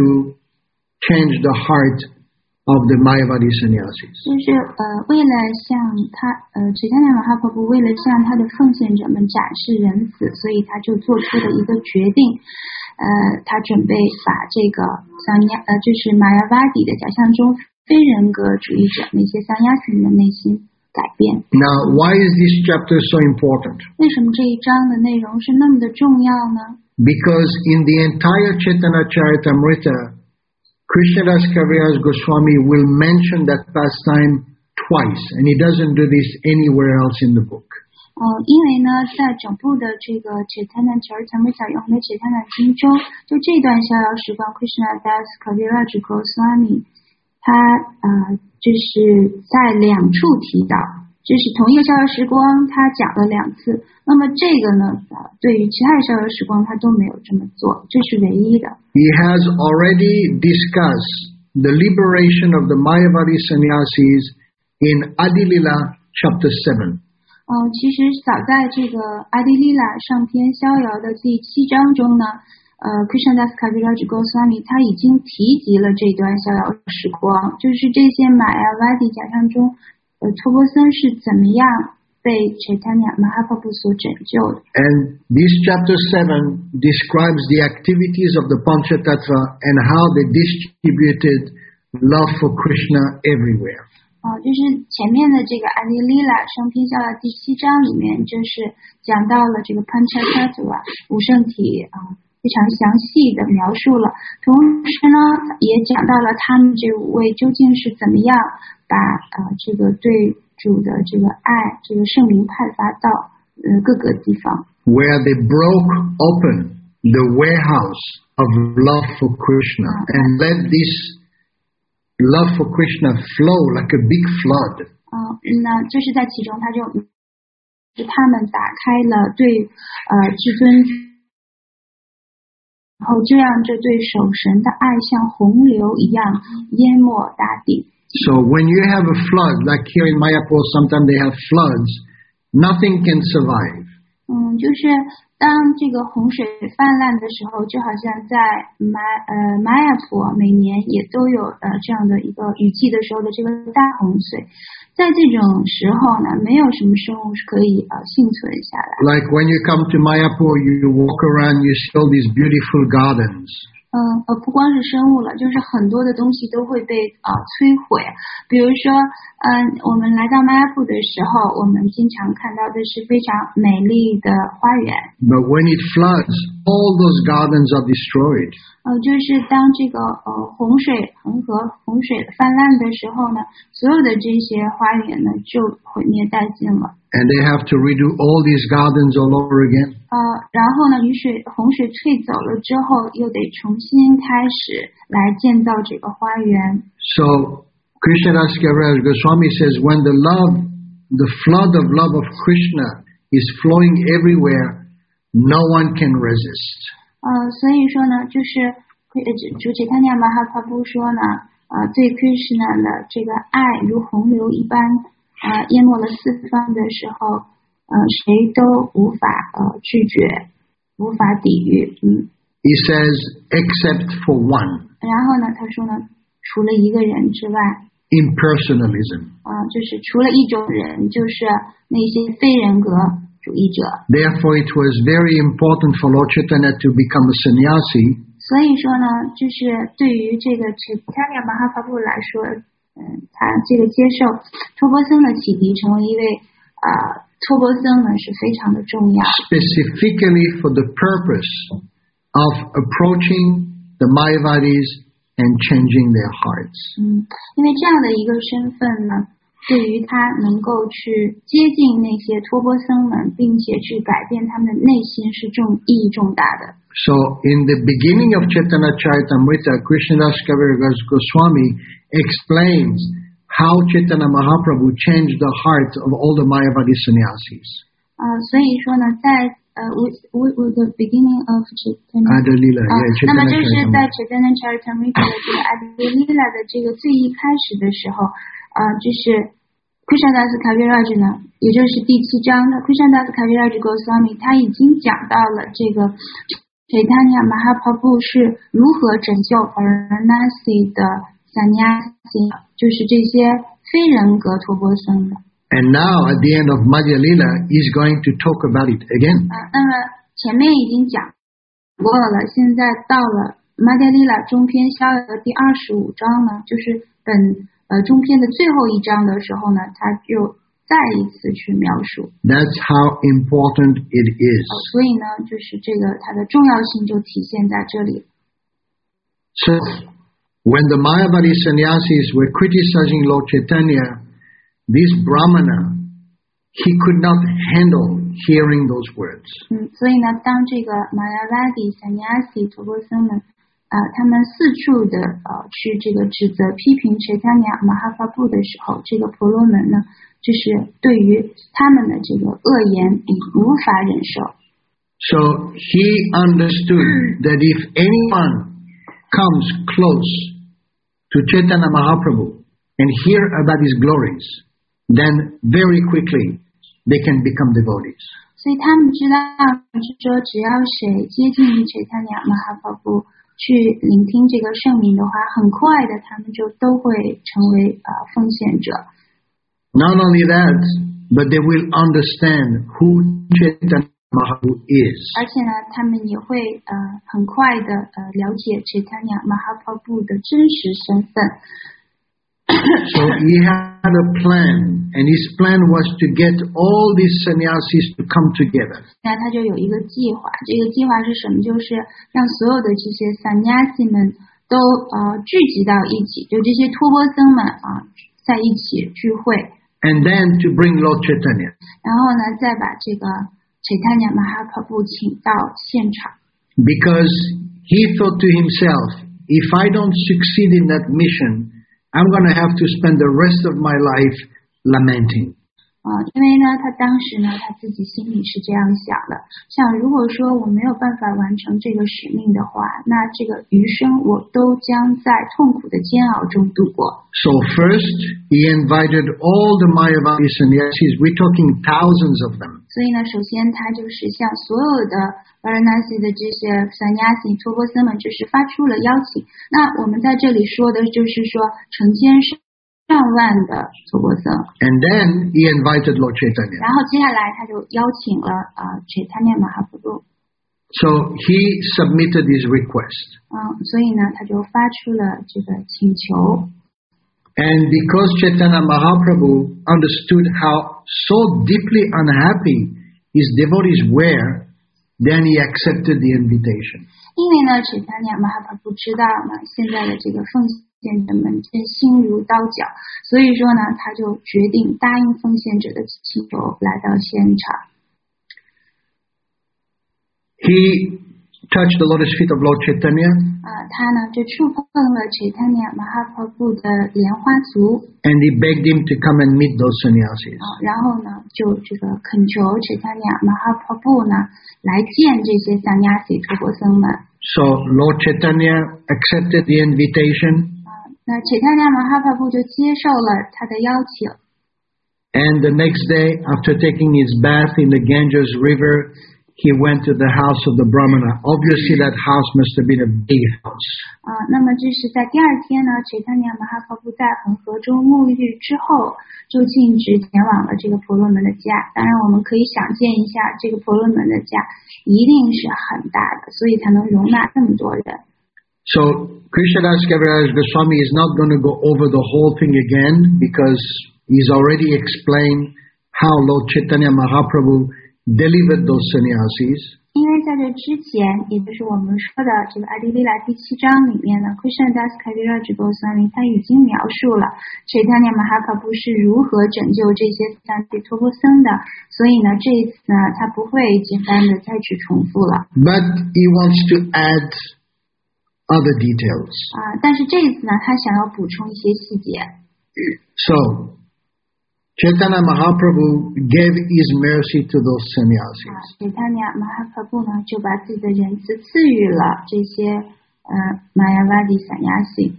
change the heart of the Mayavadi sannyasis. 就是为了向他Chaitanya Mahaprabhu 为了向他的奉献者们展示仁慈，所以他就做出了一个决定，他准备把这个就是Mayavadi的假象中非人格主义者那些sannyasi的内心改变。 Now, why is this chapter so important? 为什么这一章的内容是那么的重要呢？ Because in the entire Chaitanya Charitamrita, Krishnadas Kaviraj Goswami will mention that pastime twice, and he doesn't do this anywhere else in the book. 因为呢，在整部的这个 Chaitanya Charitamrita 永恒的 Chaitanya 经中，就这段逍遥时光 Krishnadas Kaviraj Goswami 他就是在2处提到，就是同一个逍遥时光他讲了2次，那么这个呢对于其他的逍遥时光他都没有这么做，这是唯一的。 He has already discussed the liberation of the Mayavadi sannyasis in Adilila chapter 7. 其实早在这个阿迪利拉上篇逍遥的第7章中呢， Krishnadas Kaviraj Goswami 他已经提及了这段逍遥时光，就是这些玛雅瓦蒂假象中，托钵僧是怎么样被 Chaitanya Mahaprabhu 所拯救的。 And this chapter 7 describes the activities of the Panchatattva and how they distributed love for Krishna everywhere. 就是前面的这个阿迪利拉生篇逍遥第7章里面，就是讲到了这个 Panchatattva 五圣体非常详细的描述了，同时呢，也讲到了他们这5位究竟是怎么样把这个对主的这个爱，这个圣灵派发到各个地方。 Where they broke open the warehouse of love for Krishna and let this love for Krishna flow like a big flood. 那这是在其中，他们打开了对至尊。然后这样，这对守神的爱像洪流一样淹没大地。 So when you have a flood, like here in Mayapur, sometimes they have floods, nothing can survive. 就是当这个洪水泛滥的时候，就好像在玛雅普每年也都有这样的一个雨季的时候的这个大洪水，在这种时候呢，没有什么生物是可以幸存下来。 Like when you come to Mayapur, you walk around, you see all these beautiful gardens. 不光是生物了，就是很多的东西都会被摧毁。比如说，我们来到玛雅普的时候，我们经常看到的是非常美丽的花园。 But when it floods, all those gardens are destroyed. 就是当这个洪水泛滥的时候呢，所有的这些花园呢就毁灭殆尽了。 And they have to redo all these gardens all over again. 然后呢，洪水退走了之后，又得重新开始来建造这个花园。 So Krishnadas Kaviraj Goswami says, when the flood of love of Krishna is flowing everywhere, no one can resist. 所以说呢，就是主Chaitanya Mahaprabhu说呢，对 Krishna 的这个爱如洪流一般，淹没了四方的时候，谁都无法拒绝，无法抵御。 He says, except for one. 然后呢，他说呢，除了一个人之外。 Impersonalism. 就是除了一种人，就是那些非人格主义者。 Therefore, it was very important for Lord Chaitanya to become a sannyasi. 所以说呢，就是对于这个 Chaitanya Mahaprabhu 来说，他这个接受托钵僧的启迪，成为一位托钵僧呢是非常的重要。 Specifically for the purpose of approaching the Mayavadis and changing their hearts. 因为这样的一个身份呢，对于他能够去接近那些托钵僧们，并且去改变他们的内心是意义重大的。 So in the beginning of Chaitanya Charitamrita, Krishnadas Kaviraj Goswami explains how Chaitanya Mahaprabhu changed the hearts of all the Mayavadi sannyasis. 所以说呢，在with the beginning of Chaitanya Adalila, 那么就是在 Chaitanya Charitamrita 的这个 Adalila 的这个最一开始的时候，就是 Krishnadas Kaviraj 呢，也就是第7章的 Krishnadas Kaviraj Goswami 他已经讲到了这个 Chaitanya Mahaprabhu 是如何拯救 Varanasi 的 Sannyasi， 就是这些非人格托钵僧的。 And now, at the end of Madhya Lila, he's going to talk about it again. 那么前面已经讲过了，现在到了 Madhya Lila 中篇逍遥的第25章呢，就是中篇的最后一章的时候呢，他就再一次去描述。 That's how important it is. 所以呢，就是这个它的重要性就体现在这里。 So, when the Mayavadi sannyasis were criticizing Lord Chaitanya, this Brahmana, he could not handle hearing those words. 所以呢，当这个 Mayavadi sannyasi 托钵僧们他们四处的去这个指责批评 Chaitanya Mahaprabhu 的时候，这个婆罗门呢，就是对于他们的这个恶言无法忍受。 So he understood that if anyone comes close to Chaitanya Mahaprabhu and hear about his glories, then very quickly they can become devotees. 所以他们知道是说，只要谁接近于Chaitanya Mahaprabhu去聆听这个圣名的话，很快的他们就都会成为奉献者。 Not only that, but they will understand who Chaitanya Mahaprabhu is. 而且呢，他们也会很快的了解Chaitanya Mahaprabhu的真实身份。 So he had a plan, and his plan was to get all these sannyasis to come together. 那他就有一个计划，这个计划是什么？就是让所有的这些sannyasi们都聚集到一起，就这些托钵僧们在一起聚会。 And then to bring Lord Chaitanya. 然后呢，再把这个Chaitanya Mahaprabhu 请到现场。 Because he thought to himself, if I don't succeed in that mission, I'm going to have to spend the rest of my life lamenting. 因为呢，他当时呢，他自己心里是这样想的，像如果说我没有办法完成这个使命的话，那这个余生我都将在痛苦的煎熬中度过。 So first, he invited all the Mayavadi sannyasis. We're talking thousands of them. 所以呢，首先他就是向所有的 Varanasi 的这些 sannyasi 托钵僧们，就是发出了邀请。那我们在这里说的就是说，成千上万的托钵僧。 And then he invited Lord Chaitanya. 然后接下来他就邀请了Chaitanya Mahaprabhu。 So he submitted his request. 所以呢，他就发出了这个请求。 And because Chaitanya Mahaprabhu understood how so deeply unhappy his devotees were, then he accepted the invitation. 因为呢，Chaitanya Mahaprabhu 知道呢，现在的这个奉献者们真心如刀绞，所以说呢，他就决定答应奉献者的请求，来到现场。 He touched the lotus feet of Lord Chaitanya. 他呢就触碰了Chaitanya Mahaprabhu 的莲花足。 And he begged him to come and meet those sannyasis. 然后呢，就这个恳求Chaitanya Mahaprabhu 呢来见这些sannyasi托钵僧们。 So Lord Chaitanya accepted the invitation. 那Chaitanya Mahaprabhu 就接受了他的邀请。 And the next day, after taking his bath in the Ganges River, he went to the house of the Brahmana. Obviously, that house must have been a big house. 那么这是在第二天呢，Chaitanya Mahaprabhu 在恒河中沐浴之后，就径直前往了这个婆罗门的家。当然，我们可以想见一下，这个婆罗门的家一定是很大的，所以才能容纳这么多人。 So Krishnadas Kaviraj Goswami is not going to go over the whole thing again because he's already explained how Lord Chaitanya Mahaprabhu delivered those sannyasis. 因为在这之前，也就是我们说的这个阿迪利拉第7章里面呢 ，Krishnadas Kaviraj Goswami 他已经描述了 Chaitanya Mahaprabhu 是如何拯救这些sannyasi托钵僧的，所以呢，这一次呢，他不会简单的再去重复了。 But he wants to add other details. 但是这一次呢，他想要补充一些细节。 So Chaitanya Mahaprabhu gave his mercy to those sannyasis. Chaitanya Mahaprabhu 呢，就把自己的仁慈赐予了这些Mayavadi sannyasi。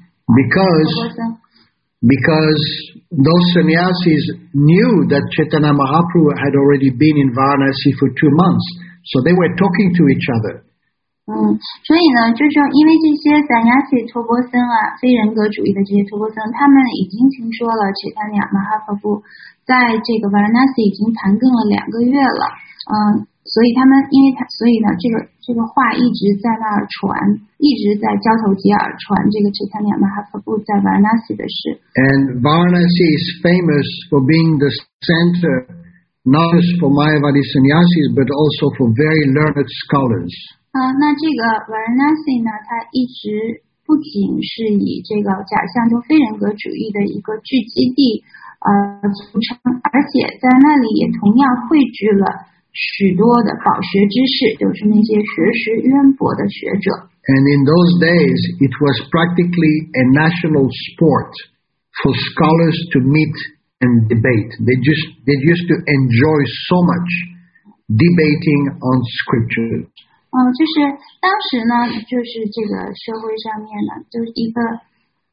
Because those sannyasis knew that Chaitanya Mahaprabhu had already been in Varanasi for 2 months, so they were talking to each other. 所以呢，就是说，因为这些sannyasi托钵僧非人格主义的这些托钵僧，他们已经听说了Chaitanya Mahaprabhu在这个 Varanasi 已经盘亘了2个月了，所以他们，所以呢，这个话一直在那儿传，一直在交头接耳传这个Chaitanya Mahaprabhu在 Varanasi 的事。 And Varanasi is famous for being the center not just for Mayavadi sannyasis but also for very learned scholars. 那这个 Varanasi 呢，它一直不仅是以这个假象中非人格主义的一个聚集地组成，而且在那里也同样汇聚了许多的饱学之士，就是那些学识渊博的学者。 And in those days, it was practically a national sport for scholars to meet and debate. They used to enjoy so much debating on scriptures. 就是当时呢，就是这个社会上面呢，就是一个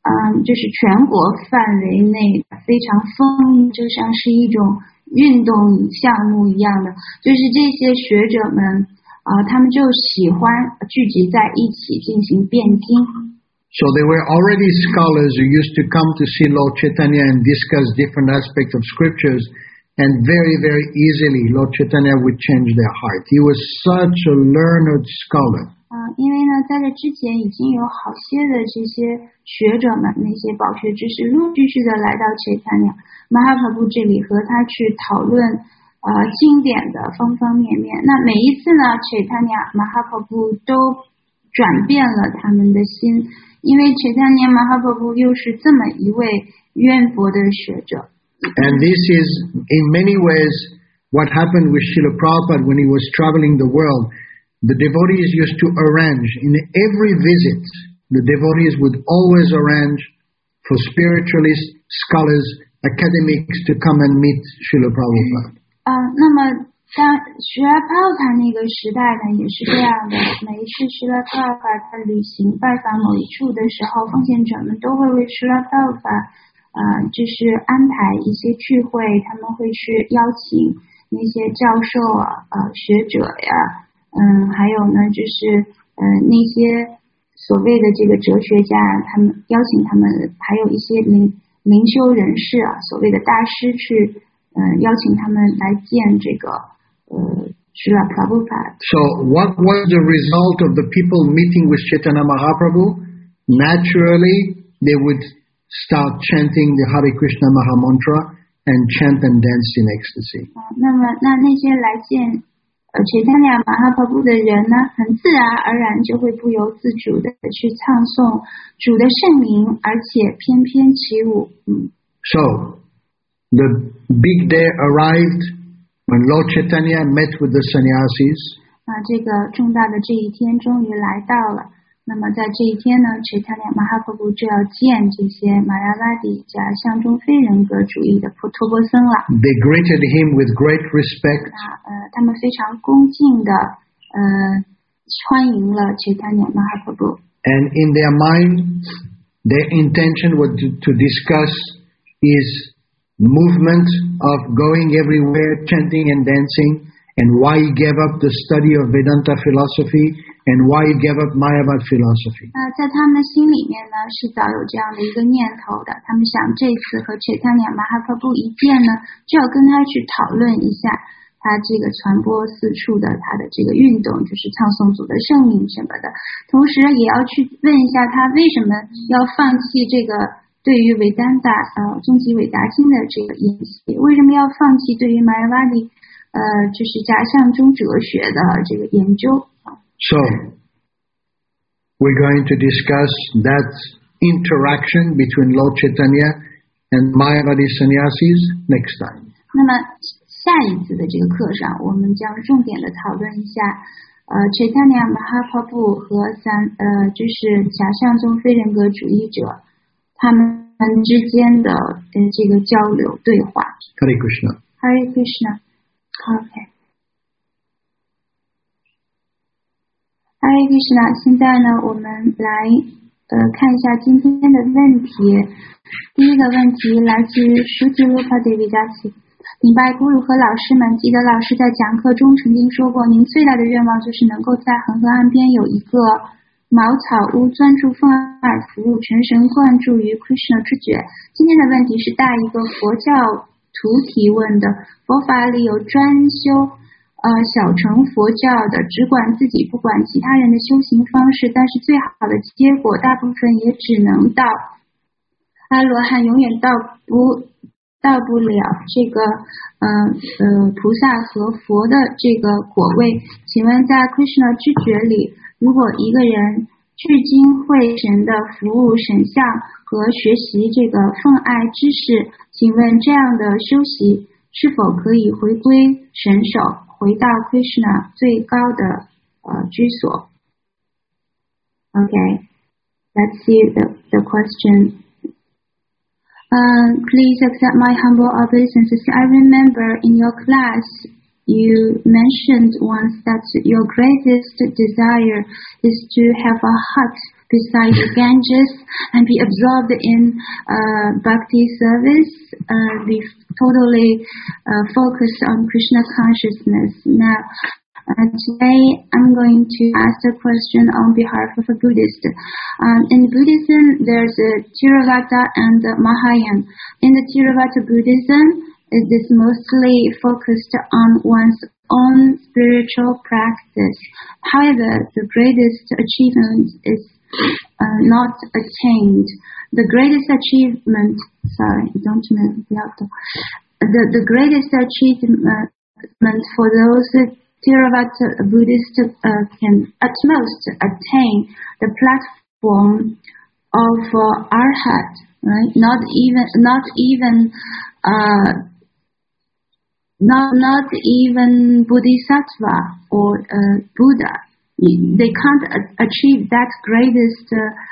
就是全国范围内非常丰，就像是一种运动项目一样的，就是这些学者们他们就喜欢聚集在一起进行辩经。 So there were already scholars who used to come to see Lord Chaitanya and discuss different aspects of scriptures, and very, very easily Lord Chaitanya would change their heart. He was such a learned scholar. 因为呢，在这之前已经有好些的这些学者们，那些饱学之士，陆陆续续的来到Chaitanya Mahaprabhu这里和他去讨论经典的方方面面。那每一次呢，Chaitanya Mahaprabhu都转变了他们的心，因为Chaitanya Mahaprabhu又是这么一位渊博的学者。 And this is in many ways what happened with Srila Prabhupada when he was traveling the world. The devotees used to arrange, in every visit, the devotees would always arrange for spiritualists, scholars, academics to come and meet Srila Prabhupada. 那么像Srila Prabhupada那个时代呢，也是这样的。每一次Srila Prabhupada他旅行拜访某一处的时候，奉献者们都会为Srila Prabhupada就是安排一些聚会，他们会去邀请那些教授学者呀。还有呢，就是那些所谓的这个哲学家，他们邀请他们，还有一些灵修人士所谓的大师去邀请他们来见这个Srila Prabhupada. So what was the result of the people meeting with Chaitanya Mahaprabhu? Naturally, they would start chanting the Hare Krishna Maha Mantra and chant and dance in ecstasy. 那些来见Chaitanya Mahaprabhu 的人呢，很自然而然就会不由自主的去唱诵主的圣名，而且翩翩起舞。 So the big day arrived when Lord Chaitanya met with the sannyasis. 这个重大的这一天终于来到了。那么在这一天呢，Chaitanya Mahaprabhu就要见这些玛雅瓦底假象中非人格主义的婆陀波僧了。 They greeted him with great respect. 他们非常恭敬的欢迎了Chaitanya Mahaprabhu。 And in their mind, their intention was to discuss his movement of going everywhere, chanting and dancing, and why he gave up the study of Vedanta philosophy, and why he gave up Mayavad philosophy. 在他们心里面呢，是早有这样的一个念头的。他们想这次和Chaitanya Mahaprabhu一见呢，就要跟他去讨论一下他这个传播四处的他的这个运动，就是唱诵主的圣名什么的。同时也要去问一下他为什么要放弃这个对于维丹达终极伟达经的这个研习，为什么要放弃对于玛雅瓦底就是假象中哲学的这个研究。 So, we're going to discuss that interaction between Lord Chaitanya and Mayavadi sannyasis next time. 那么下一次的这个课上，我们将重点的讨论一下Chaitanya Mahaprabhu 和就是假象中非人格主义者他们之间的这个交流对话。 Hare Krishna. Hare Krishna. OK。Hare Krishna， 现在呢，我们来看一下今天的问题。第一个问题来自于Shruti Rupa Devidasi， 明白古鲁和老师们，记得老师在讲课中曾经说过，您最大的愿望就是能够在恒河岸边有一个茅草屋，专注奉爱服务，全神贯注于 Krishna 之觉。今天的问题是大一个佛教徒提问的，佛法里有专修小乘佛教的只管自己不管其他人的修行方式，但是最好的结果大部分也只能到阿罗汉，永远到不了这个菩萨和佛的这个果位。请问在 Krishna 知觉里，如果一个人聚精会神的服务神像和学习这个奉爱知识，请问这样的修习是否可以回归神手，回到 Krishna 最高的居所？ Okay, let's see the question. Please accept my humble obeisances. I remember in your class you mentioned once that your greatest desire is to have a hut beside the Ganges and be absorbed in bhakti service, be totally focused on Krishna consciousness. Now, today I'm going to ask a question on behalf of a Buddhist. In Buddhism, there's a Theravada and a Mahayana. In the Theravada Buddhism, it is mostly focused on one's own spiritual practice. However, the greatest achievement is not attained. The greatest achievement, the greatest achievement for those Theravada Buddhists can at most attain the platform of Arhat, right? Not even Bodhisattva or Buddha. They can't achieve that greatest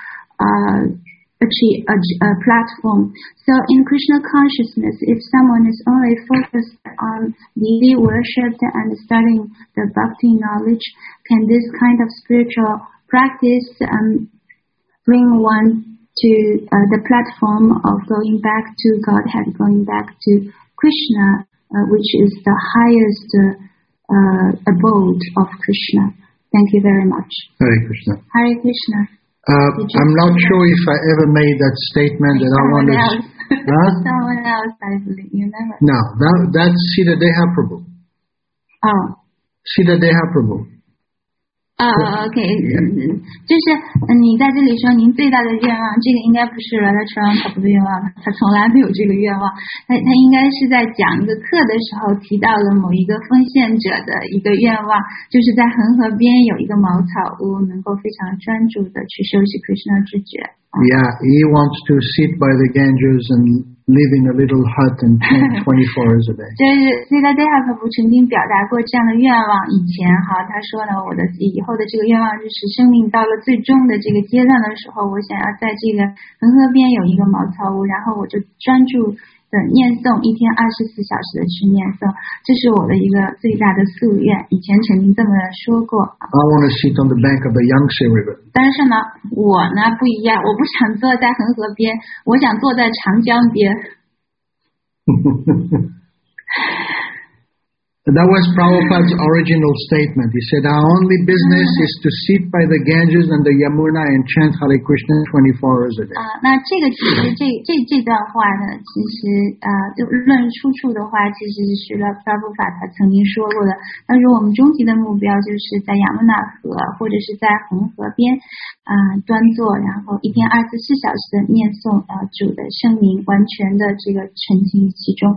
platform. So in Krishna consciousness, if someone is only focused on daily worship and studying the bhakti knowledge, can this kind of spiritual practice bring one to the platform of going back to Godhead, going back to Krishna, which is the highest abode of Krishna? Thank you very much. Hare Krishna. Hare Krishna. I'm not sure if I ever made that statement that I want to... Someone else, I believe. You never... No, that's Sita Deha Prabhu. Oh. Sita Deha Prabhu. OK， 就是你在这里说您最大的愿望，这个应该不是Radha Charan Prabhu的愿望，他从来没有这个愿望，他应该是在讲一个课的时候提到了某一个奉献者的一个愿望，就是在恒河边有一个茅草屋，能够非常专注的去修习 Krishna 知觉。 Yeah, he wants to sit by the Ganges and live in a little hut and chant 24 hours a day. 就是Sita Deha Prabhu曾经表达过这样的愿望。以前他说呢，我的以后的这个愿望就是生命到了最终的这个阶段的时候，我想要在这个恒河边有一个茅草屋，然后我就专注的念诵，一天24小时的去念诵，这是我的一个最大的夙愿。以前曾经这么说过。 I want to sit on the bank of the Yangtze River. 但是呢，我呢不一样，我不想坐在恒河边，我想坐在长江边。 That was Prabhupada's original statement. He said, our only business is to sit by the Ganges and the Yamuna and chant Hare Krishna 24 hours a day. 那这个其实这段话呢，其实就论出处的话，其实是Prabhupada他曾经说过的。他说我们终极的目标就是在雅穆纳河或者是在恒河边端坐，然后一天24小时的念诵主的圣名，完全的这个沉浸其中。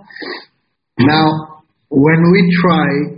Now, when we try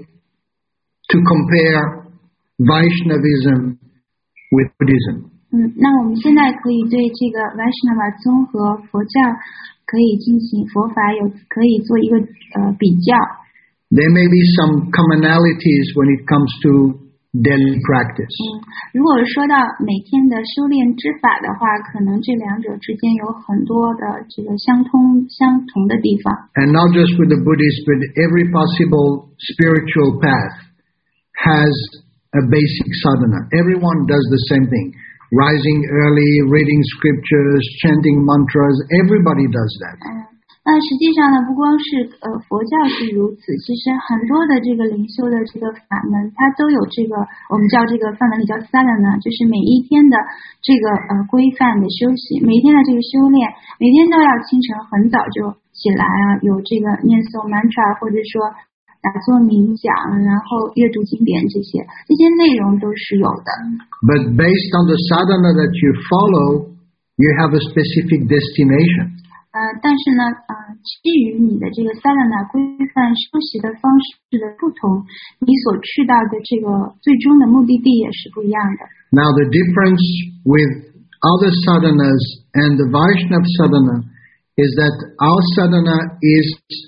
to compare Vaishnavism with Buddhism, 那我们现在可以对这个 Vaishnava 宗和佛教可以进行佛法可以做一个比较。 There may be some commonalities when it comes to daily practice. 如果说到每天的修炼之法的话，可能这两者之间有很多的这个相同的地方。 And not just with the Buddhists, but every possible spiritual path has a basic sadhana. Everyone does the same thing. Rising early, reading scriptures, chanting mantras, everybody does that. 那实际上呢，不光是佛教是如此，其实很多的这个灵修的这个法门，它都有这个我们叫这个梵文里叫 sadhana， 就是每一天的这个规范的休息，每一天的这个修炼，每天都要清晨很早就起来有这个念诵 mantra， 或者说打坐冥想，然后阅读经典，这些内容都是有的。 But based on the sadhana that you follow, you have a specific destination. 但是呢，基于你的这个 sadhana 规范修习的方式的不同，你所去到的这个最终的目的地也是不一样的。 Now the difference with other sadhanas and the Vaishnava sadhana is that our sadhana is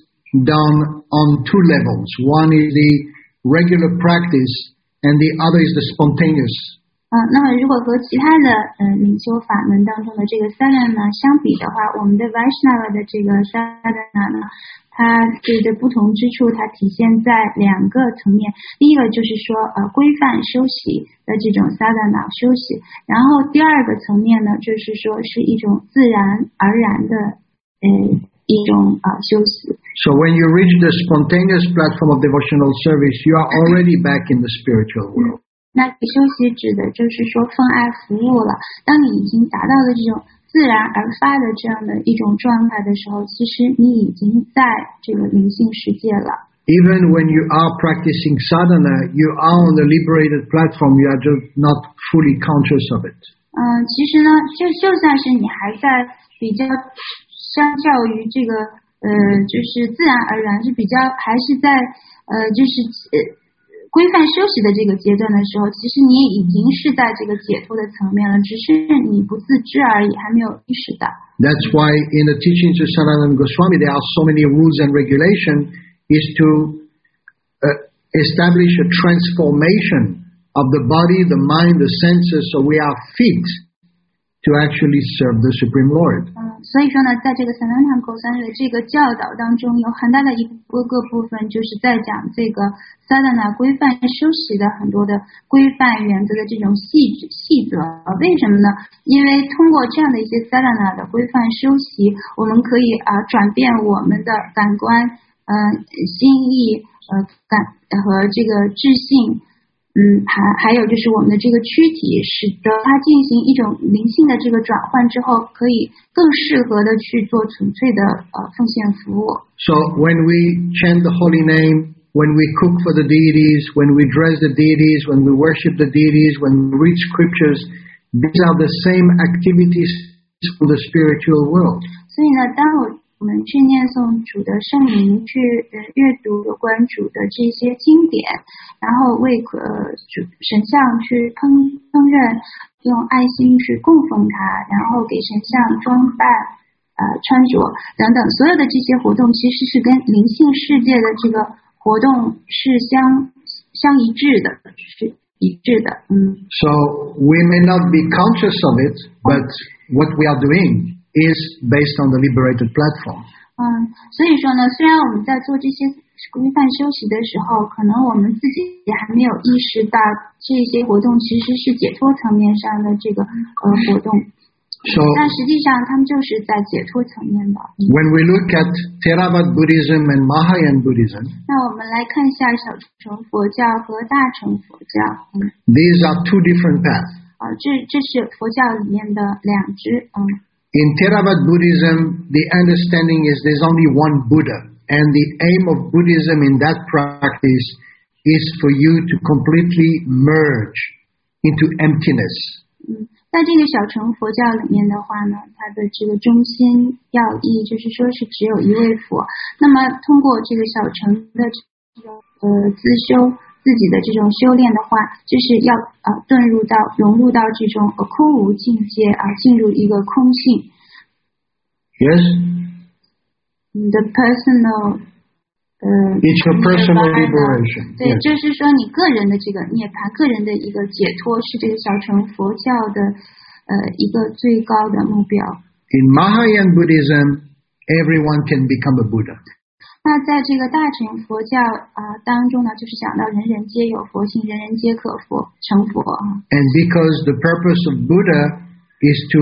done on two levels. One is the regular practice and the other is the spontaneous. 那么如果和其他的灵修法门当中的这个 sadhana 相比的话，我们的 Vaishnava 的这个 sadhana 呢，它它的不同之处，它体现在2个层面。第一个就是说规范休息的这种 sadhana 休息，然后第2个层面呢，就是说是一种自然而然的一种休息。 So when you reach the spontaneous platform of devotional service, you are already back in the spiritual world. 那休息指的就是说奉爱服务了。当你已经达到了这种自然而发的这样的一种状态的时候，其实你已经在这个灵性世界了。 Even when you are practicing sadhana, you are on the liberated platform, you are just not fully conscious of it. 其实呢，就算是你还在比较相较于这个就是自然而然是比较还是在规范休息的这个阶段的时候，其实你也已经是在这个解脱的层面了，只是你不自知而已，还没有意识到。 That's why in the teachings of Sanatana Goswami there are so many rules and regulations is to establish a transformation of the body, the mind, the senses, so we are fit to actually serve the Supreme Lord. 所以说呢，在这个 Sanatana Goswami 的这个教导当中，有很大的一个部分就是在讲这个 sadhana 规范休息的很多的规范原则的这种细则。为什么呢？因为通过这样的一些 sadhana 的规范休息，我们可以转变我们的感官、心意、和这个智性。还有就是我们的这个躯体，使得它进行一种灵性的这个转换之后，可以更适合的去做纯粹的奉献服务。 So when we chant the holy name, when we cook for the deities, when we dress the deities, when we worship the deities, when we read scriptures, these are the same activities for the spiritual world. 所以呢，当我们去念诵主的圣名，去阅读有关主的这些经典，然后为神像去烹饪，用爱心去供奉它，然后给神像装扮、穿着等等，所有的这些活动其实是跟灵性世界的这个活动是相一致的，是一致的。 So we may not be conscious of it, but what we are doing is based on the liberated platform. 所以说呢，虽然我们在做这些规范休息的时候，可能我们自己也还没有意识到这些活动其实是解脱层面上的这个活动。但实际上他们就是在解脱层面的。 When we look at Theravada Buddhism and Mahayana Buddhism, 那我们来看一下小乘佛教和大乘佛教。 these are two different paths. 这是佛教里面的2支。 In Theravada Buddhism, the understanding is there's only one Buddha, and the aim of Buddhism in that practice is for you to completely merge into emptiness. 在这个小乘佛教里面的话呢，它的这个中心要义就是说是只有一位佛。那么通过这个小乘的这种自修自己的这种修炼的话，就是要融入到这种空无境界进入一个空性。 Yes. The personal. It's a personal liberation. 对，就是说你个人的这个涅槃，个人的一个解脱，是这个小乘佛教的一个最高的目标。 In Mahayana Buddhism, everyone can become a Buddha. 那在这个大乘佛教当中呢，就是讲到人人皆有佛性，人人皆可成佛。 And because the purpose of Buddha is to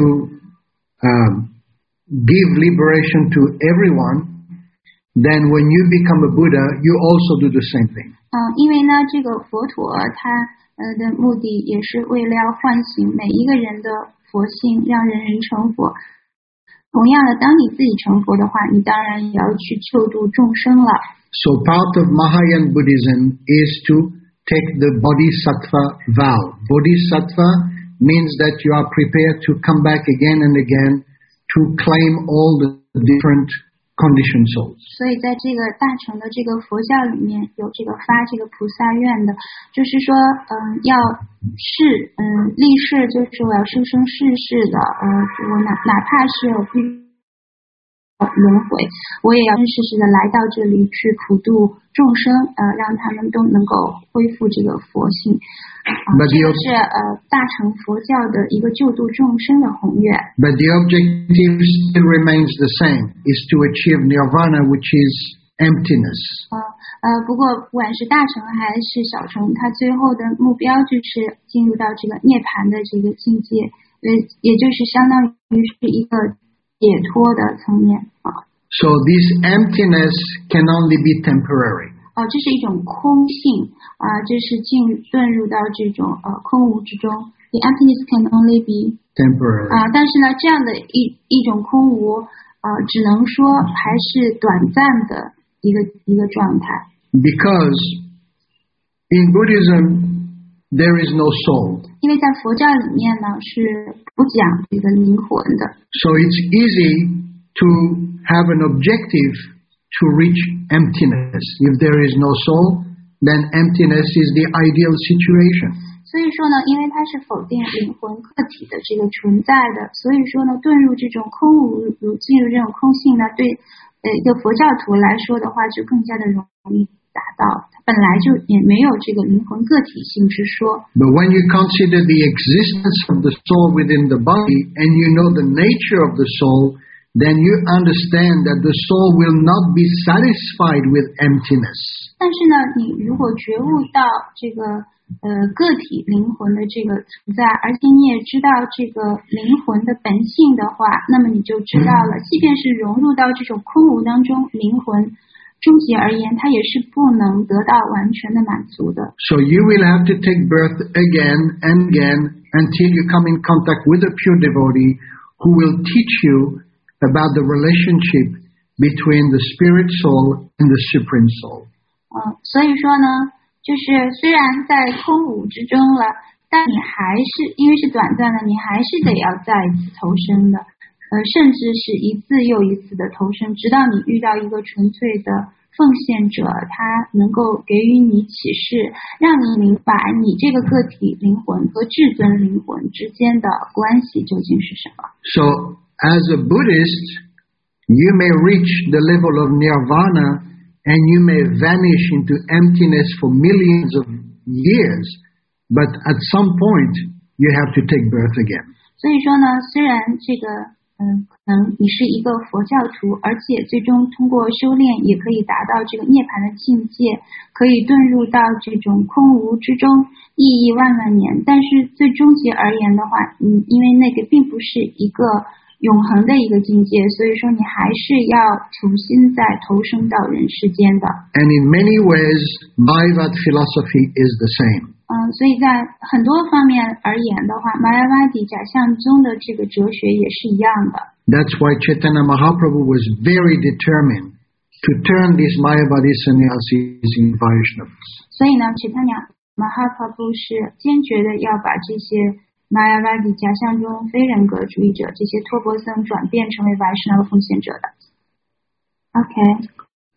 give liberation to everyone, then when you become a Buddha, you also do the same thing. 因为呢，这个佛陀他的目的也是为了要唤醒每一个人的佛性，让人人成佛。同样的，当你自己成佛的话，你当然也要去救度众生了。 So part of Mahayana Buddhism is to take the Bodhisattva vow. Bodhisattva means that you are prepared to come back again and again to claim all the different conditioned souls. 所以在这个大乘的这个佛教里面有这个发这个菩萨愿的，就是说要立誓，就是我要生生世世的我哪怕是有轮回，我也要生生世世的来到这里去普度众生，让他们都能够恢复这个佛性。这个是大乘佛教的一个救度众生的宏愿。 But the objective still remains the same, is to achieve nirvana, which is emptiness. 不过不管是大乘还是小乘，它最后的目标就是进入到这个涅槃的这个境界，也就是相当于是一个解脱的层面啊。 So this emptiness can only be temporary. 这是一种空性这是遁入到这种空无之中。The emptiness can only be temporary. 但是呢，这样的一种空无只能说还是短暂的一个状态。 Because in Buddhism there is no soul. 因为在佛教里面呢是不讲这个灵魂的。 So it's easy to have an objective to reach emptiness. If there is no soul, then emptiness is the ideal situation. 所以说呢，因为它是否定灵魂个体的这个存在的，所以说呢，遁入这种空无，进入这种空性呢，对一个佛教徒来说的话，就更加的容易达到。它本来就也没有这个灵魂个体性之说。 But when you consider the existence of the soul within the body and you know the nature of the soul, then you understand that the soul will not be satisfied with emptiness. 但是呢，你如果觉悟到这个个体灵魂的这个存在，而且你也知道这个灵魂的本性的话，那么你就知道了，即便是融入到这种空无当中，灵魂终极而言，它也是不能得到完全的满足的。 So you will have to take birth again and again until you come in contact with a pure devotee who will teach you about the relationship between the spirit soul and the supreme soul. 所以说呢，就是虽然在空无之中了，但你还是因为是短暂的，你还是得要再一次投生的，甚至是一次又一次的投生，直到你遇到一个纯粹的奉献者，他能够给予你启示，让你明白你这个个体灵魂和至尊灵魂之间的关系究竟是什么。 So, as a Buddhist, you may reach the level of nirvana and you may vanish into emptiness for millions of years, but at some point you have to take birth again. 所以说呢，虽然这个可能你是一个佛教徒，而且最终通过修炼也可以达到这个涅槃的境界，可以遁入到这种空无之中，亿亿万万年。但是最终极而言的话，因为那个并不是一个永恒的一个境界，所以说你还是要重新再投生到人世间的。 And in many ways, Mayavad philosophy is the same. 所以在很多方面而言的话，玛雅瓦底假象宗的这个哲学也是一样的。 That's why Chaitanya Mahaprabhu was very determined to turn these Mayavadi sannyasis into Vaishnavas. 所以呢，Chaitanya Mahaprabhu 是坚决的要把这些玛雅瓦底假象中非人格主义者这些托钵僧转变成为 Vaishnava 奉献者的。OK。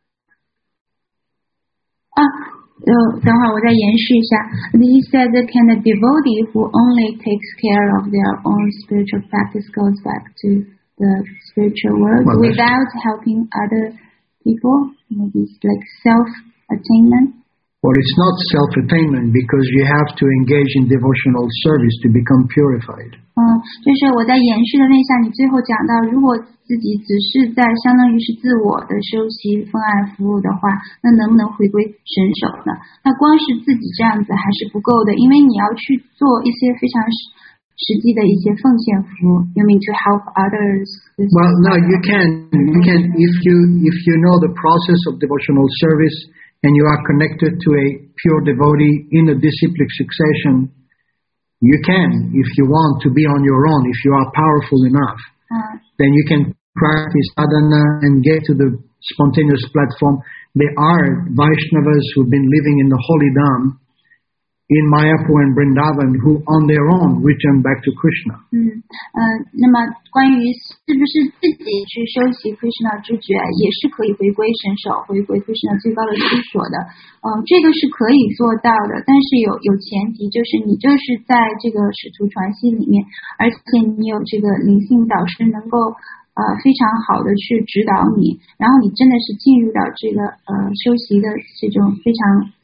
等会儿我再延续一下。He said that can a devotee who only takes care of their own spiritual practice goes back to the spiritual world without helping other people? Maybe it's like self-attainment. Well, it's not self-attainment because you have to engage in devotional service to become purified. 就是我在延续的那下，你最后讲到，如果自己只是在相当于是自我的修习、奉爱服务的话，那能不能回归神手呢？那光是自己这样子还是不够的，因为你要去做一些非常实际的一些奉献服务。You mean to help others? Well, no, you can if you know the process of devotional service and you are connected to a pure devotee in a disciplic succession. You can, if you want, to be on your own, if you are powerful enough. Then you can practice sadhana and get to the spontaneous platform. There are Vaishnavas who've been living in the holy Dham in Mayapur and Vrindavan who on their own return back to Krishna. 那么关于是不是自己去修习 Krishna 知觉，也是可以回归神手，回归 Krishna 最高的居所的。这个是可以做到的，但是有前提，就是你就是在这个使徒传系里面，而且你有这个灵性导师能够非常好的去指导你，然后你真的是进入到这个修习的这种非常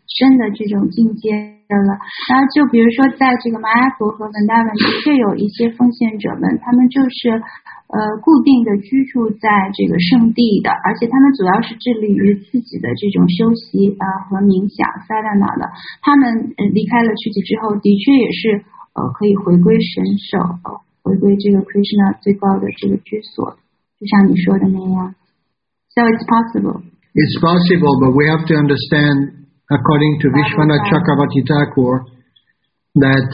深的这种境界了。然后就比如说在这个马雅普和文达文的确有一些奉献者们，他们就是固定的居住在这个圣地的，而且他们主要是致力于自己的这种休息和冥想萨达那的。他们离开了躯体之后，的确也是可以回归神手，回归这个 Krishna 最高的这个居所，就像你说的那样。So it's possible. It's possible, but we have to understand, according to Vishwanath Chakravarti Thakur, that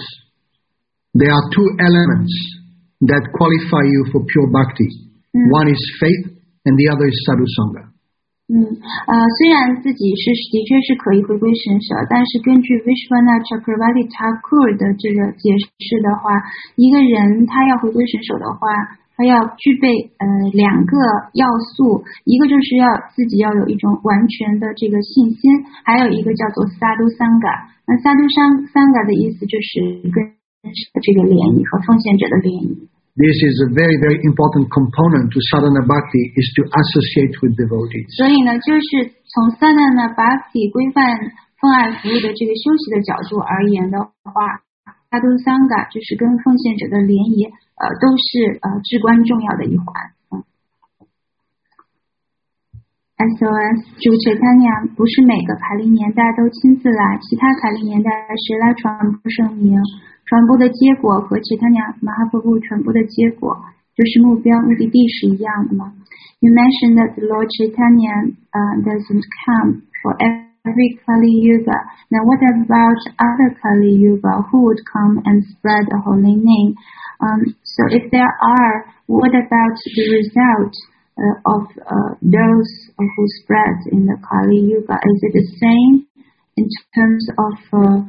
there are two elements that qualify you for pure bhakti. One is faith, and the other is sadhu sangha. 虽然自己的确是可以回归神手，但是根据 Vishwanath Chakravarti Thakur 的这个解释的话，一个人他要回归神手的话，他要具备两个要素，一个就是自己要有一种完全的这个信心，还有一个叫做 sadhu sangha。那 sadhu sangha 的意思就是跟这个联谊和奉献者的联谊。 This is a very, very important component to sadhana bhakti, is to associate with devotees. 所以呢，就是从 sadhana bhakti 规范奉爱服务的这个修习的角度而言的话，sadhu sangha 就是跟奉献者的联谊，都是至关重要的一环。SOS 主 Chaitanya 不是每个卡利年代都亲自来，其他卡利年代谁来传播圣名？传播的结果和 Chaitanya Mahaprabhu 传播的结果就是目的地是一样的吗？ You mentioned that the Lord Chaitanya doesn't come for every Kali Yuga. Now what about other Kali Yuga who would come and spread the holy name? So if there are, what about the result of those who spread in the Kali Yuga? Is it the same in terms of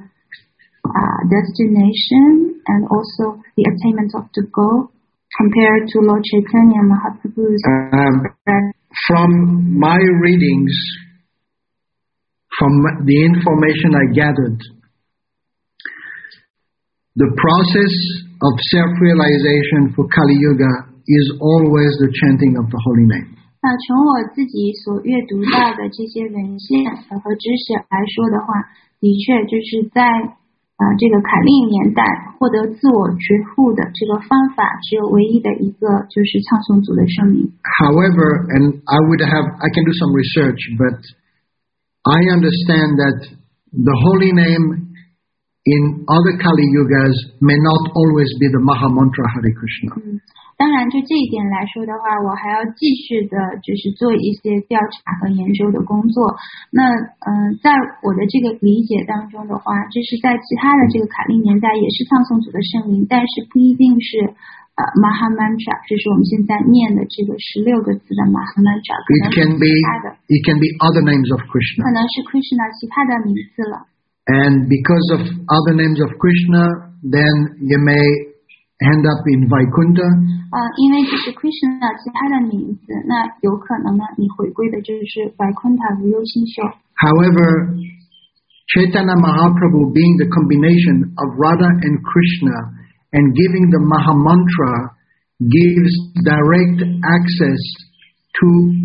destination and also the attainment of the goal compared to Lord Chaitanya Mahaprabhu's? From my readings, from the information I gathered, the process of self-realization for Kali Yuga is always the chanting of the holy name. 那从我自己所阅读到的这些文献和知识来说的话，的确就是在这个凯利年代获得自我觉悟的这个方法，只有唯一的一个就是唱诵组的圣名。 However, and I can do some research, but I understand that the holy name in other Kali Yugas may not always be the Maha Mantra Hare Krishna. 当然就这一点来说的话，我还要继续的就是做一些调查和研究的工作。那在我的这个理解当中的话，这是在其他的这个卡利年代也是唱诵组的圣名，但是不一定是Maha Mantra， 就是我们现在念的这个16个字的 Maha Mantra， It can be other names of Krishna. 可能是 Krishna 其他的名字了。 And because of other names of Krishna, then you may end up in Vaikuntha. 因为这是 Krishna 其他的名字，那有可能呢，你回归的就是 Vaikuntha 无忧心修。 However, Chaitanya Mahaprabhu being the combination of Radha and Krishna and giving the Maha Mantra gives direct access to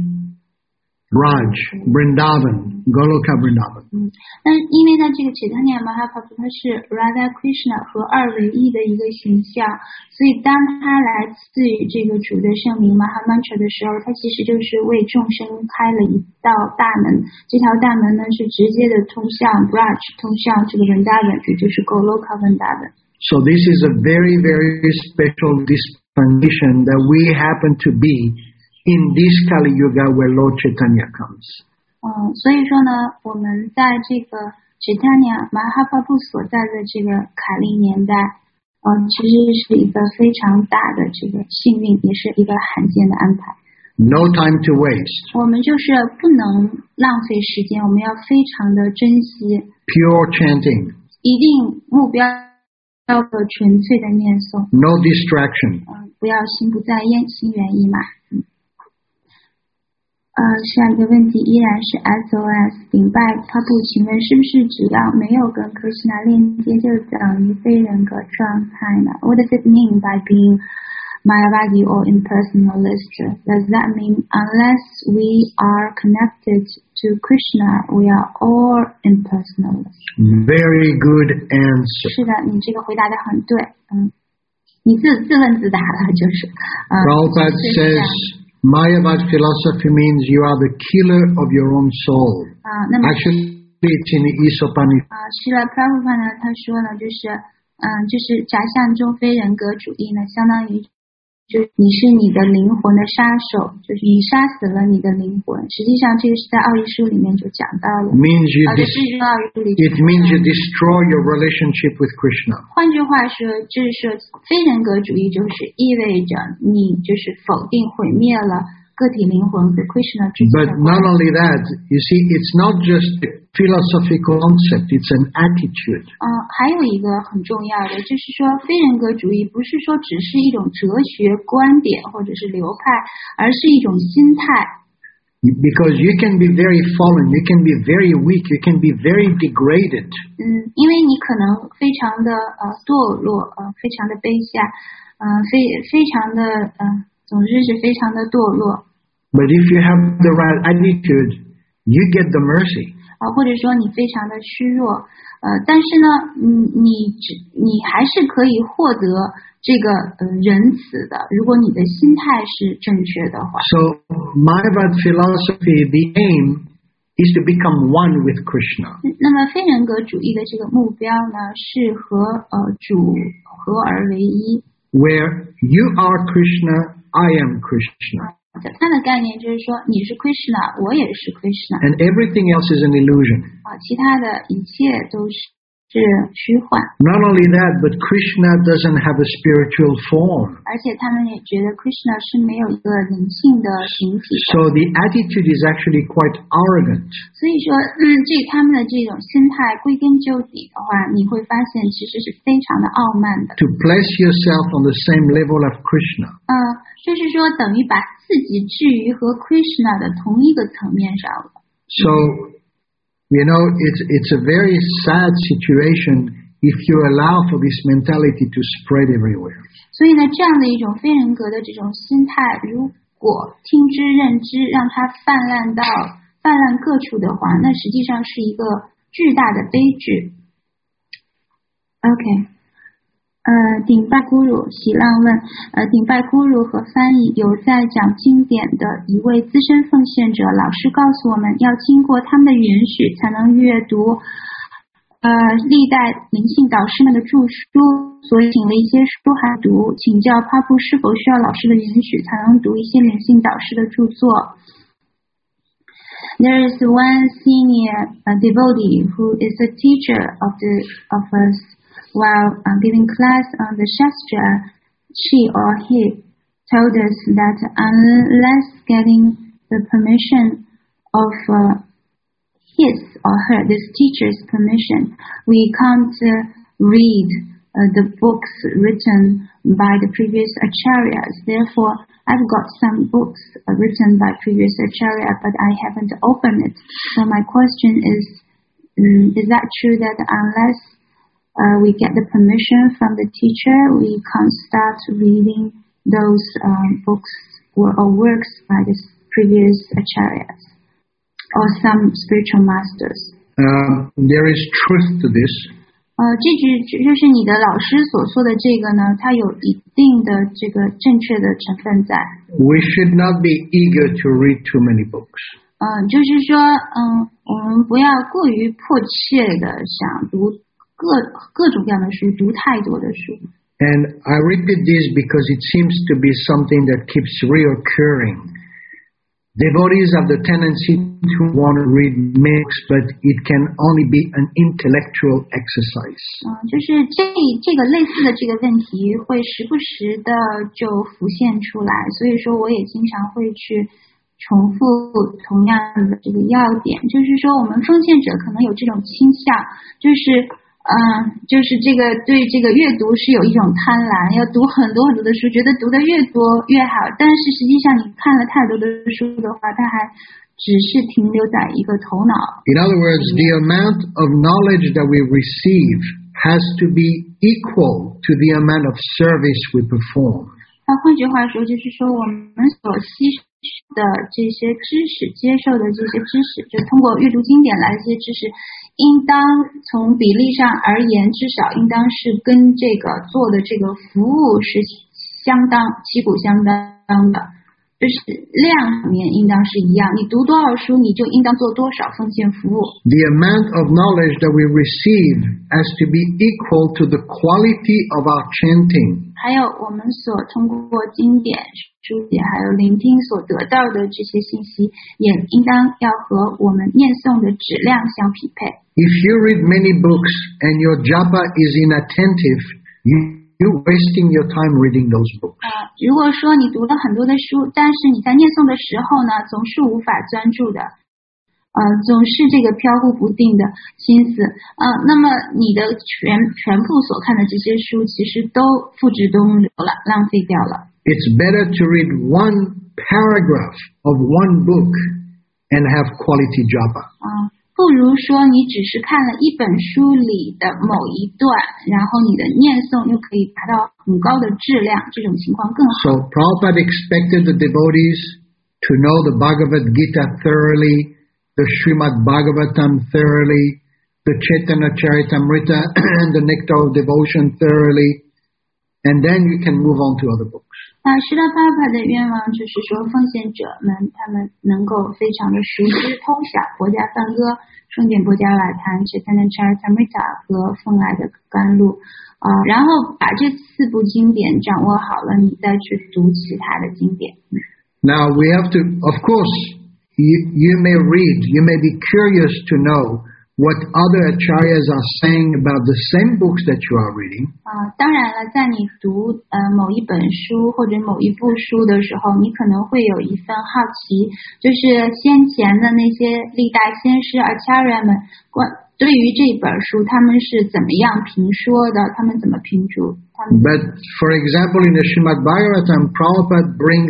Braj, Vrindavan, Goloka Vrindavan. 但因为呢，这个 Chaitanya Mahaprabhu 他是 Radha Krishna 合二为一的一个形象，所以当他来赐予这个主的圣名 Maha Mantra 的时候，他其实就是为众生开了一道大门。这条大门呢是直接的通向 Braj， 通向这个 Vrindavan， 也就是 Goloka Vrindavan。 So this is a very, very special dispensation that we happen to be in this Kali Yuga where Lord Chaitanya comes. 所以说呢，我们在这个 Chaitanya Mahaprabhu 所在的这个卡利年代，其实是一个非常大的这个幸运，也是一个罕见的安排。 No time to waste. 我们就是不能浪费时间，我们要非常的珍惜。 Pure chanting. 一定目标要个纯粹的念诵。 No distraction. 不要心不在焉，心猿意马。下一个问题依然是 SOS 顶拜他不，请问是不是只要没有跟 Krishna 链接就等于非人格状态呢？ What does it mean by being Mayavadi or impersonalist. Does that mean unless we are connected to Krishna, we are all impersonalists? Very good answer. 是的，你这个回答的很对。你自问自答了，就是。 Prabhupada says Mayavad philosophy means you are the killer of your own soul. Actually, it's in the Isopani. 是了 Prabhupada 呢，他说呢，就是假象中非人格主义呢，相当于就是你是你的灵魂的杀手，就是你杀死了你的灵魂。实际上，这个是在奥义书里面就讲到了。 It means you destroy your relationship with Krishna. 换句话说，就是说非人格主义就是意味着你就是否定毁灭了个体灵魂和 Krishna 之间的关系。 But not only that, you see, it's not just a philosophical concept; it's an attitude. 还有一个很重要的，就是说非人格主义不是说只是一种哲学观点或者是流派，而是一种心态。 Because you can be very fallen, you can be very weak, you can be very degraded. 因为你可能非常的堕落，非常的卑下，非常的总之是非常的堕落。 But if you have the right attitude, you get the mercy. 或者说你非常的虚弱，但是呢，你还是可以获得这个仁慈的，如果你的心态是正确的话。 So Mayavad philosophy, the aim is to become one with Krishna. 那么非人格主义的这个目标呢，是和主合而为一。 Where you are Krishna, I am Krishna. 它的概念就是说，你是 Krishna， 我也是 Krishna。 And everything else is an illusion. 其他的一切都是虚幻。 Not only that, but Krishna doesn't have a spiritual form. 而且他们也觉得 Krishna 是没有一个灵性的形体的。 So the attitude is actually quite arrogant. 所以说，他们的这种心态归根究底的话，你会发现其实是非常的傲慢的。 To place yourself on the same level of Krishna. 就是说等于把自己置于和 Krishna 的同一个层面上了。 So, you know, it's a very sad situation if you allow for this mentality to spread everywhere. 所以呢，这样的一种非人格的这种心态，如果听之任之，让它泛滥各处的话，那实际上是一个巨大的悲剧。OK。顶拜咕噜喜浪问，顶拜咕噜和翻译有在讲经典的一位资深奉献者老师告诉我们，要经过他们的允许才能阅读历代灵性导师们的著书，所以请了一些书还读，请教帕布是否需要老师的允许才能读一些灵性导师的著作。There is one senior devotee who is a teacher of us. While giving class on the Shastra, she or he told us that unless getting the permission of his or her, this teacher's permission, we can't read the books written by the previous acharyas. Therefore, I've got some books written by previous acharya, but I haven't opened it. So my question is that true that unless we get the permission from the teacher, we can't start reading those books or works by the previous acharyas or some spiritual masters? There is truth to this. 就是你的老师所说的这个呢，它有一定的这个正确的成分在。 We should not be eager to read too many books. 就是说，我们不要过于迫切的想读各种各样的书，读太多的书。 And I repeat this because it seems to be something that keeps reoccurring. Devotees have the tendency to want to read books, but it can only be an intellectual exercise. 就是这个类似的这个问题会时不时的就浮现出来，所以说我也经常会去重复同样的这个要点，就是说我们奉献者可能有这种倾向，就是这个对这个阅读是有一种贪婪，要读很多很多的书，觉得读得越多越好，但是实际上你看了太多的书的话，它还只是停留在一个头脑。 In other words, the amount of knowledge that we receive has to be equal to the amount of service we perform. 换句话说，就是说我们所吸收的这些知识，接受的这些知识，就通过阅读经典来的这些知识，应当从比例上而言，至少应当是跟这个做的这个服务是旗鼓相当的。就是量上面应当是一样，你读多少书，你就应当做多少奉献服务。 The amount of knowledge that we receive has to be equal to the quality of our chanting. 还有我们所通过经典书写还有聆听所得到的这些信息，也应当要和我们念诵的质量相匹配。 If you read many books and your japa is inattentive, you're wasting your time reading those books. 如果说你读了很多的书，但是你在念诵的时候呢，总是无法专注的，总是这个飘忽不定的心思，那么你的全部所看的这些书，其实都付之东流了，浪费掉了。 It's better to read one paragraph of one book and have quality japa. 不如说你只是看了一本书里的某一段，然后你的念诵又可以达到很高的质量，这种情况更好。 So Prabhupada expected the devotees to know the Bhagavad Gita thoroughly, the Srimad Bhagavatam thoroughly, the Chaitanya Charitamrita and the Nectar of Devotion thoroughly, and then you can move on to other books. 释拉帕帕的愿望就是说，奉献者们他们能够非常的熟知通晓佛家梵歌、圣典波迦瓦坛、Chaitanya Charitamrita 和奉来的甘露，然后把这4部经典掌握好了，你再去读其他的经典。 Now we have to, of course, you may read, you may be curious to know what other acharyas are saying about the same books that you are reading. 当然了，在你读某一本书或者某一部书的时候，你可能会有一份好奇，就是先前的那些历代先师acharya们对于这本书他们是怎么样评说的，他们怎么评注。 But for example, in the Srimad Bhagavatam, Prabhupada brings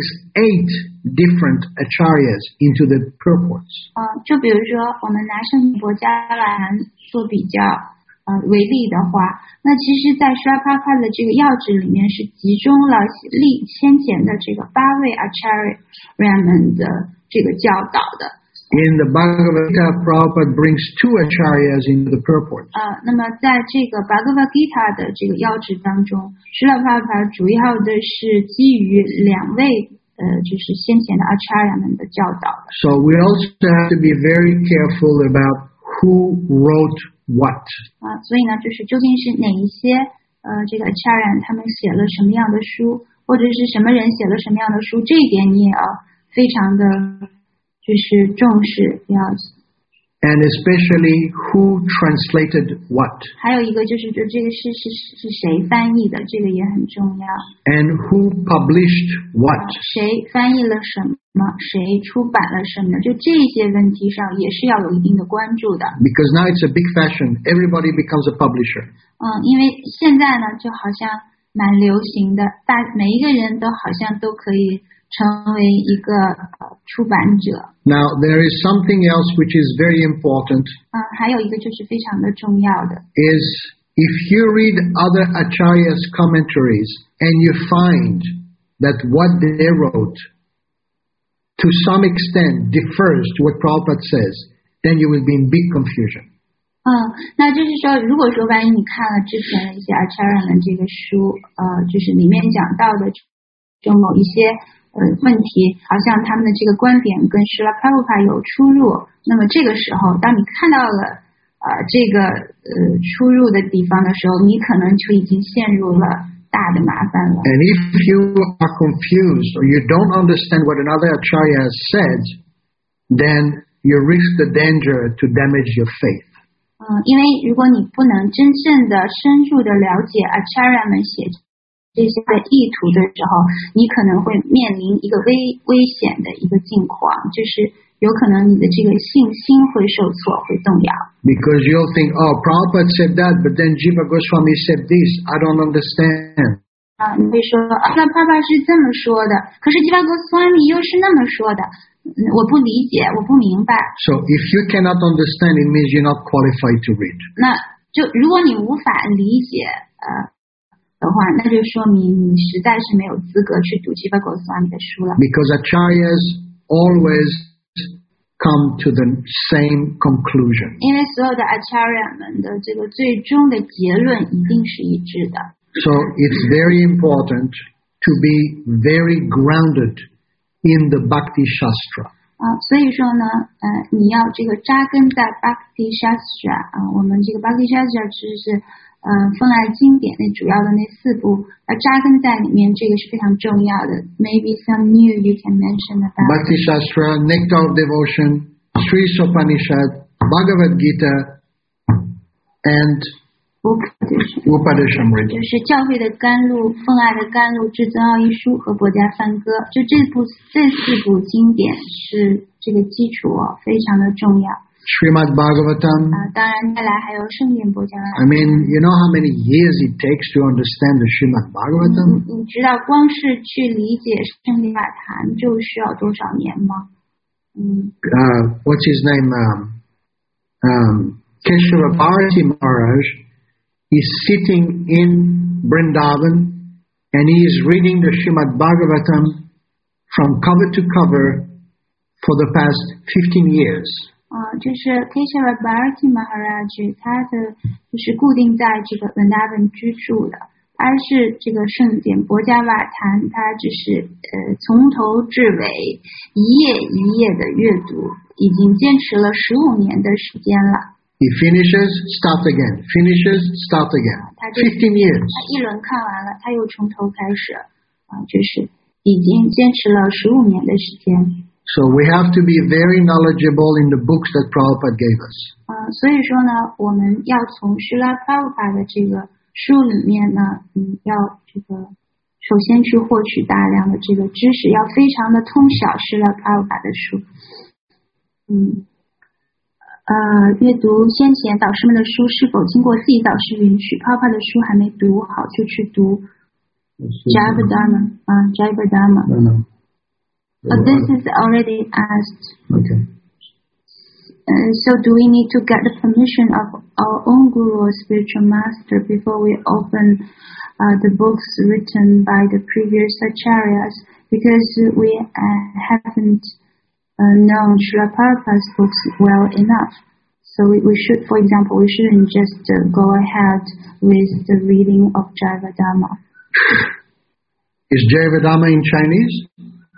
8 different acharyas into the purports. 就比如说我们拿圣典波迦瓦坛做比较为例的话，那其实在 Srila 的这个要旨里面是集中了先前的这个8位 acharya 们的这个教导的。 In the Bhagavad Gita, Prabhupada brings 2 acharyas into the purport. 那么在这个 Bhagavad Gita 的这个要旨当中， Srila Prabhupada 主要的是基于2位就是先前的 acharya 们的教导的。 So we also have to be very careful about who wrote what. 所以呢，就是究竟是哪一些这个 acharya 他们写了什么样的书，或者是什么人写了什么样的书，这一点你也要非常的就是重视，要。 And especially who translated what. 还有一个就是这个是谁翻译的，这个也很重要。 And who published what. 谁翻译了什么，谁出版了什么，就这些问题上也是要有一定的关注的。 Because now it's a big fashion. Everybody becomes a publisher. 因为现在呢，就好像蛮流行的，每一个人都好像都可以成为一个出版者。 Now there is something else which is very important. 还有一个就是非常的重要的。 Is if you read other acharyas' commentaries and you find that what they wrote to some extent differs to what Prabhupada says, then you will be in big confusion. 那就是说，如果说万一你看了之前的一些 acharya 的这个书，就是里面讲到的中某一些问题，好像他们的这个观点跟 Srila Prabhupada 有出入，那么这个时候当你看到了这个出入的地方的时候，你可能就已经陷入了大的麻烦了。 And if you are confused or you don't understand what another acharya has said, then you risk the danger to damage your faith. 因为如果你不能真正的深入的了解 acharya 们写这些的意图的时候，你可能会面临一个危险的一个境况，就是有可能你的这个信心会受挫，会动摇。 Because you'll think, oh, Prabhupada said that, but then Jiva Goswami said this. I don't understand. 你会说那爸爸是这么说的，可是 Jiva Goswami 又是那么说的，我不理解，我不明白。 So if you cannot understand, it means you're not qualified to read. 那就如果你无法理解的话， 话，那就说明你实在是没有资格去读 Jiva Goswami 的书了。 Because acharyas always come to the same conclusion. 因为所有的 Acharya 们的这个最终的结论一定是一致的。 So it's very important to be very grounded in the Bhakti Shastra. 所以说呢，你要这个扎根在 Bhakti Shastra 我们这个 Bhakti Shastra 就是风来经典那主要的那4部，扎根在里面，这个是非常重要的。Maybe some new you can mention about Bhakti Shastra, Nectar of Devotion, Sri Sopanishad, Bhagavad Gita, and Upadeshamrita. 就是教会的甘露、奉爱的甘露、至尊奥义书和博家梵歌，就这4部经典是这个基础非常的重要。 Srimad Bhagavatam. 当然再来还有圣典博家。 I mean, you know how many years it takes to understand the Srimad Bhagavatam? 你知道光是去理解圣典法坛就需要多少年吗？ What's his name? Keshava Bharati Maharaj is sitting in Vrindavan and he is reading the Srimad Bhagavatam from cover to cover for the past 15 years. 就是 Keshava Bharati Maharaj 他的就是固定在这个文达文居住的，他是这个圣典博家瓦坛，他只是从头至尾一页一页的阅读，已经坚持了15年的时间了。 He finishes, starts again. Finishes, starts again. 15 years. 他一轮看完了，他又从头开始，就是已经坚持了15年的时间。 So we have to be very knowledgeable in the books that Prabhupada gave us. 所以说呢，我们要从Srila Prabhupada 的这个书里面呢，要这个首先去获取大量的这个知识，要非常的通晓Srila Prabhupada 的书。阅读先前导师们的书是否经过自己导师允许，Prabhupada 的书还没读好就去读 Jivadharma Jivadharma。 No. This is already asked. Okay. So do we need to get the permission of our own guru or spiritual master before we open the books written by the previous acharyas? Because we haven't known Srila Prabhupada's books well enough. So we should, for example, we shouldn't just go ahead with the reading of Jivadharma. Is Jivadharma in Chinese?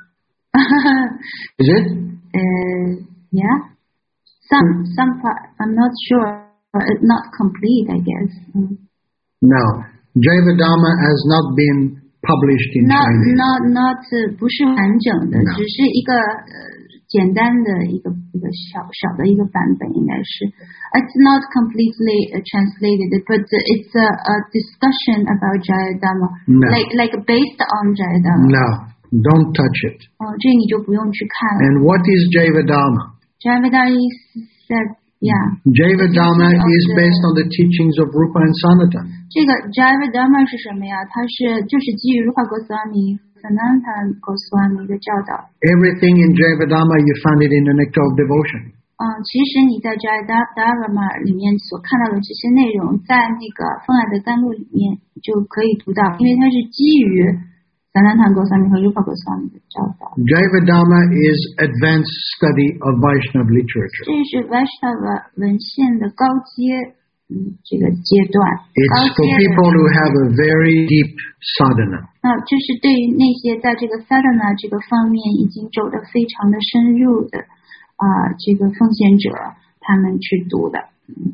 Is it? Yeah. Some part, I'm not sure. It's not complete, I guess. No. Jivadharma has not been published in Chinese. 不是完整的， No. 只是一个简单的一个小的一个版本，应该是。It's not completely translated, but it's a discussion about Jayadharma, No. like based on Jayadharma. No. Don't touch it. 这你就不用去看了。 And what is Jivadharma? Jayadharma said, yeah. Jivadharma is based on the teachings of Rupa and Sanatana. 这个 Jivadharma 是什么呀？它就是基于 Rupa Goswami 和 Sanatana Goswami 的教导。 Everything in Jivadharma, you find it in the Nectar of Devotion. 其实你在 Jivadharma 里面所看到的这些内容，在那个风爱的甘露里面就可以读到，因为它是基于 Sanatana Goswami 和 Rupa Goswami 的教导。 Jivadharma is advanced study of Vaishnava literature. 这是 Vaishnava 文献的高阶这个阶段。 It's for people who have a very deep sadhana. 这是对于那些在这个 sadhana 这个方面已经走得非常的深入的这个奉献者，他们去读的。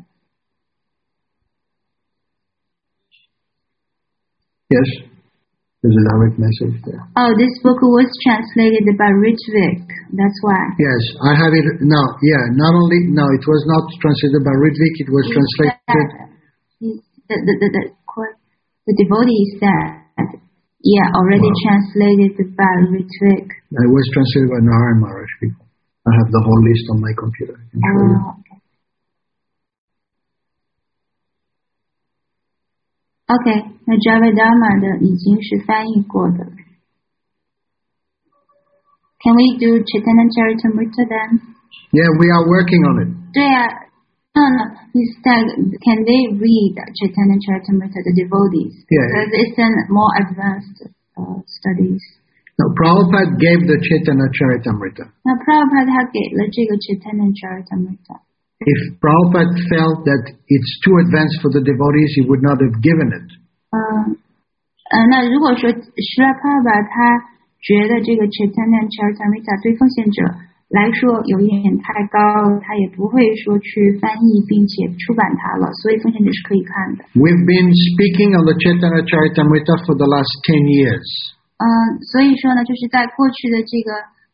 Yes. There's a direct message there. Oh, this book was translated by Ritvik. That's why. Yes, I have it now. Yeah, it was not translated by Ritvik, it was translated. The devotee said, yeah, already translated by Ritvik. It was translated by Narayan Maharaj people. I have the whole list on my computer. I can show you. Okay, 那 Jivadharma 的已经是翻译过的。Can we do Chaitanya Charitamrita then? Yeah, we are working on it. 对啊， Instead, can they read Chaitanya Charitamrita, the devotees? Yeah. Because it's a more advanced studies. Now, Prabhupada gave the Chaitanya Charitamrita. 那 Prabhupada 他给了这个 Chaitanya Charitamrita. If Prabhupada felt that it's too advanced for the devotees, he would not have given it. 那如果说 Srila Prabhupada 他觉得这个 Chaitanya Charitamrita 对奉献者来说有一点太高，他也不会说去翻译并且出版它了，所以奉献者是可以看的。 We've been speaking on the Chaitanya Charitamrita for the last 10 years. 所以说呢，就是在过去的这个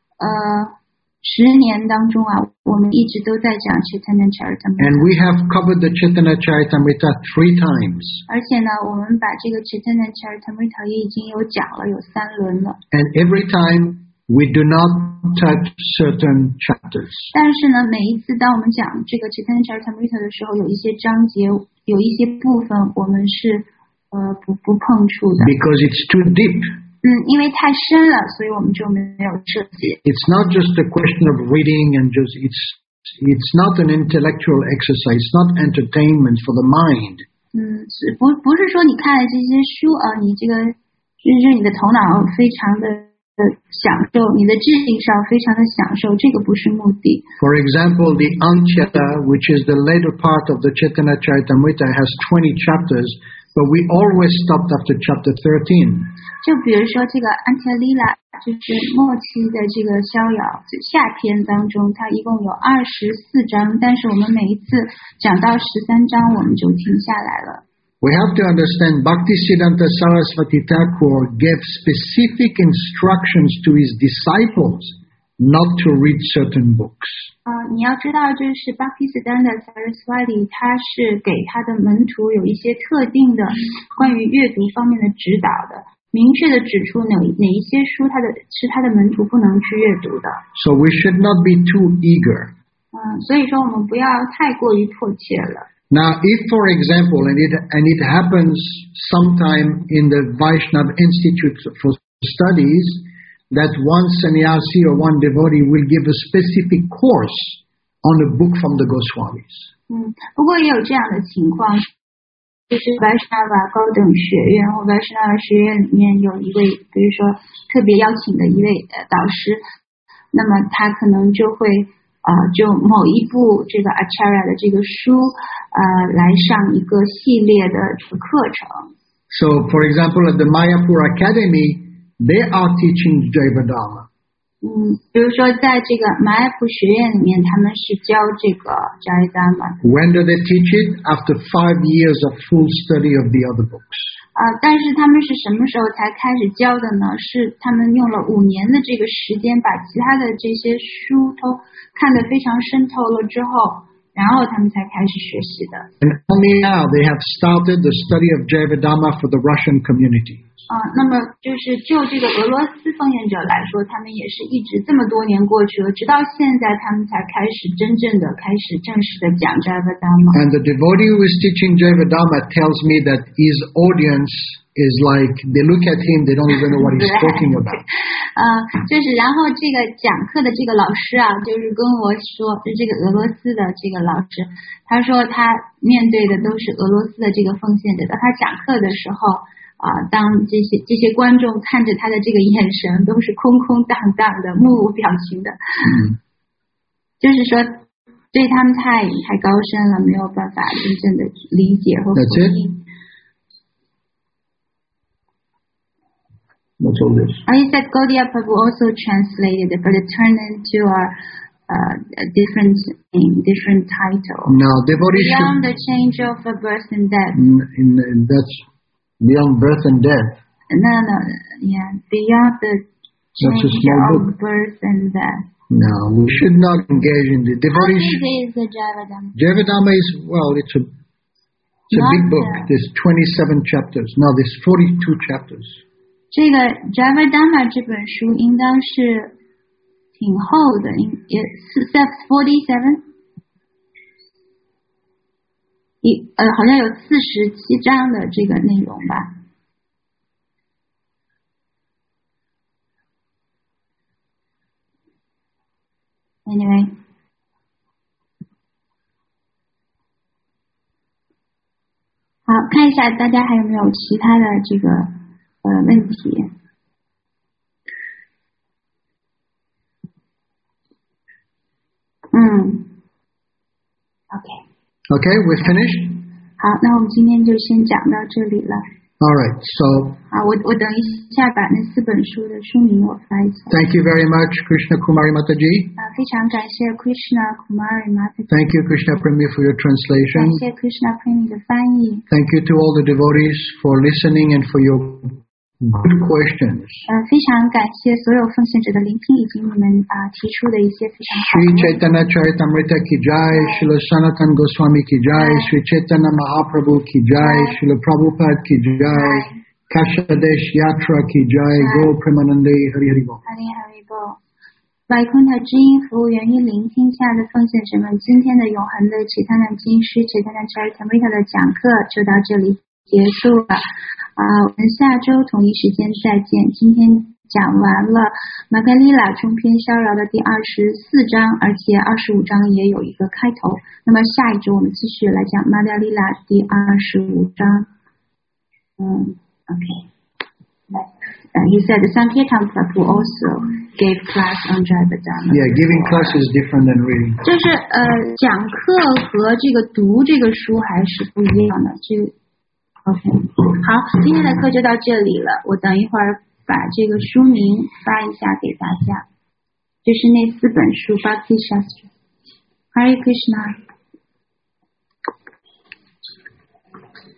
10年当中啊，我们一直都在讲 Chaitanya Charitamrita。 And we have covered the Chaitanya Charitamrita 3 times. 而且呢，我们把这个 Chaitanya Charitamrita 也已经有讲了，有3轮了。 And every time we do not touch certain chapters. 但是呢，每一次当我们讲这个 Chaitanya Charitamrita 的时候，有一些章节，有一些部分我们是不碰触的。 Because it's too deep. 因为太深了，所以我们就没有涉及。 It's not just a question of reading and just it's not an intellectual exercise. It's not entertainment for the mind. 不是说你看了这些书你这个就是你的头脑非常的享受，你的智力上非常的享受，这个不是目的。 For example, the Antyata, which is the later part of the Chaitanya Charitamrita, has 20 chapters, but we always stopped after chapter 13. 就比如说这个安提利拉，就是末期的这个逍遥下篇当中，它一共有24章，但是我们每一次讲到13章，我们就停下来了。 We have to understand Bhaktisiddhanta Saraswati Thakur gave specific instructions to his disciples not to read certain books. 你要知道，就是 Bhaktisiddhanta Saraswati 他是给他的门徒有一些特定的关于阅读方面的指导的。 明确的指出哪一些书是他的门徒不能去阅读的。 So we should not be too eager. 所以说我们不要太过于迫切了。 Now, if for example, and it happens sometime in the Vaishnava Institute for Studies, that one sannyasi or one devotee will give a specific course on a book from the Goswamis. 不过也有这样的情况。 就是 Vaishnava 高等学院或 Vaishnava 学院里面有一位，比如说特别邀请的一位导师，那么他可能就会就某一部这个 Acharya 的这个书来上一个系列的课程。 So, for example, at the Mayapur Academy, they are teaching Jayavadama. 比如说在这个马雅普学院里面，他们是教这个 Jayadama。 When do they teach it? After 5 years of full study of the other books. 但是他们是什么时候才开始教的呢？是他们用了5年的这个时间，把其他的这些书都看得非常深透了之后，然后他们才开始学习的。 And only now they have started the study of Jayavadama for the Russian community. 那么就是就这个俄罗斯奉献者来说，他们也是一直这么多年过去了，直到现在他们才开始真正的正式的讲 Jayavadama。 And the devotee who is teaching Jayavadama tells me that his audience is like, they look at him, they don't even know what he's talking about. 就是然后这个讲课的这个老师啊，就是跟我说，就这个俄罗斯的这个老师，他说他面对的都是俄罗斯的这个奉献者，当他讲课的时候当这些观众看着他的这个眼神都是空空荡荡的，目无表情的，就是说对他们太高深了，没有办法真正的理解和回应。 What's all this? He said Gaudiya Prabhu also translated it, but it turned into a different title. Now, devotees Beyond should, the change of birth and death. that's beyond birth and death. No, yeah, beyond the That's a change small of book. birth and death. No, we should not engage in the How devotees. big is the Jayavadama? Jayavadama is, well, it's a big book. There's 27 chapters. No, there's 42 chapters. 这个 Jayavadama 这本书应当是挺厚的，也47，好像有47章的这个内容吧。Anyway， 好，看一下大家还有没有其他的这个问题。OK。 Okay, we're finished? 好，那我们今天就先讲到这里了。 All right, so 好，我等一下把那4本书的书名我发一下。 thank you very much, Krishna Kumari Mataji. 非常感谢 Krishna Kumari Mataji， Thank you, Krishna Premi, for your 感 translation. 谢 Krishna Premi 的翻译。 Thank you to all the devotees for listening and for your good questions. 非常感谢所有奉献者的聆听，以及你们提出的一些非常好 Sri 的问题。 Chaitanya Charitamrita ki jai, Srila Sanatan Goswami ki jai, Sri Chaitanya Mahaprabhu ki jai, Srila Prabhupada ki jai, Kashadesh Yatra ki jai, Go Premanande Hari Hari Bo. 哈利哈利波，外昆塔知音服务员与聆听下的奉献者们，今天的永恒的启他南经师启他南 Charitamrita 的讲课就到这里结束了。我们下周同一时间再见。今天讲完了玛格丽拉中篇逍遥的第24章，而且25章也有一个开头。那么下一周我们继续来讲玛格丽拉第25章。Okay. He said Sankirtan Prabhu also gave class on Jayabadana. Yeah, giving class is different than reading. 就是讲课和这个读这个书还是不一样的。这个 OK， 好，今天的课就到这里了。我等一会儿把这个书名发一下给大家，就是那4本书 Bhakti Shastra。Hare Krishna。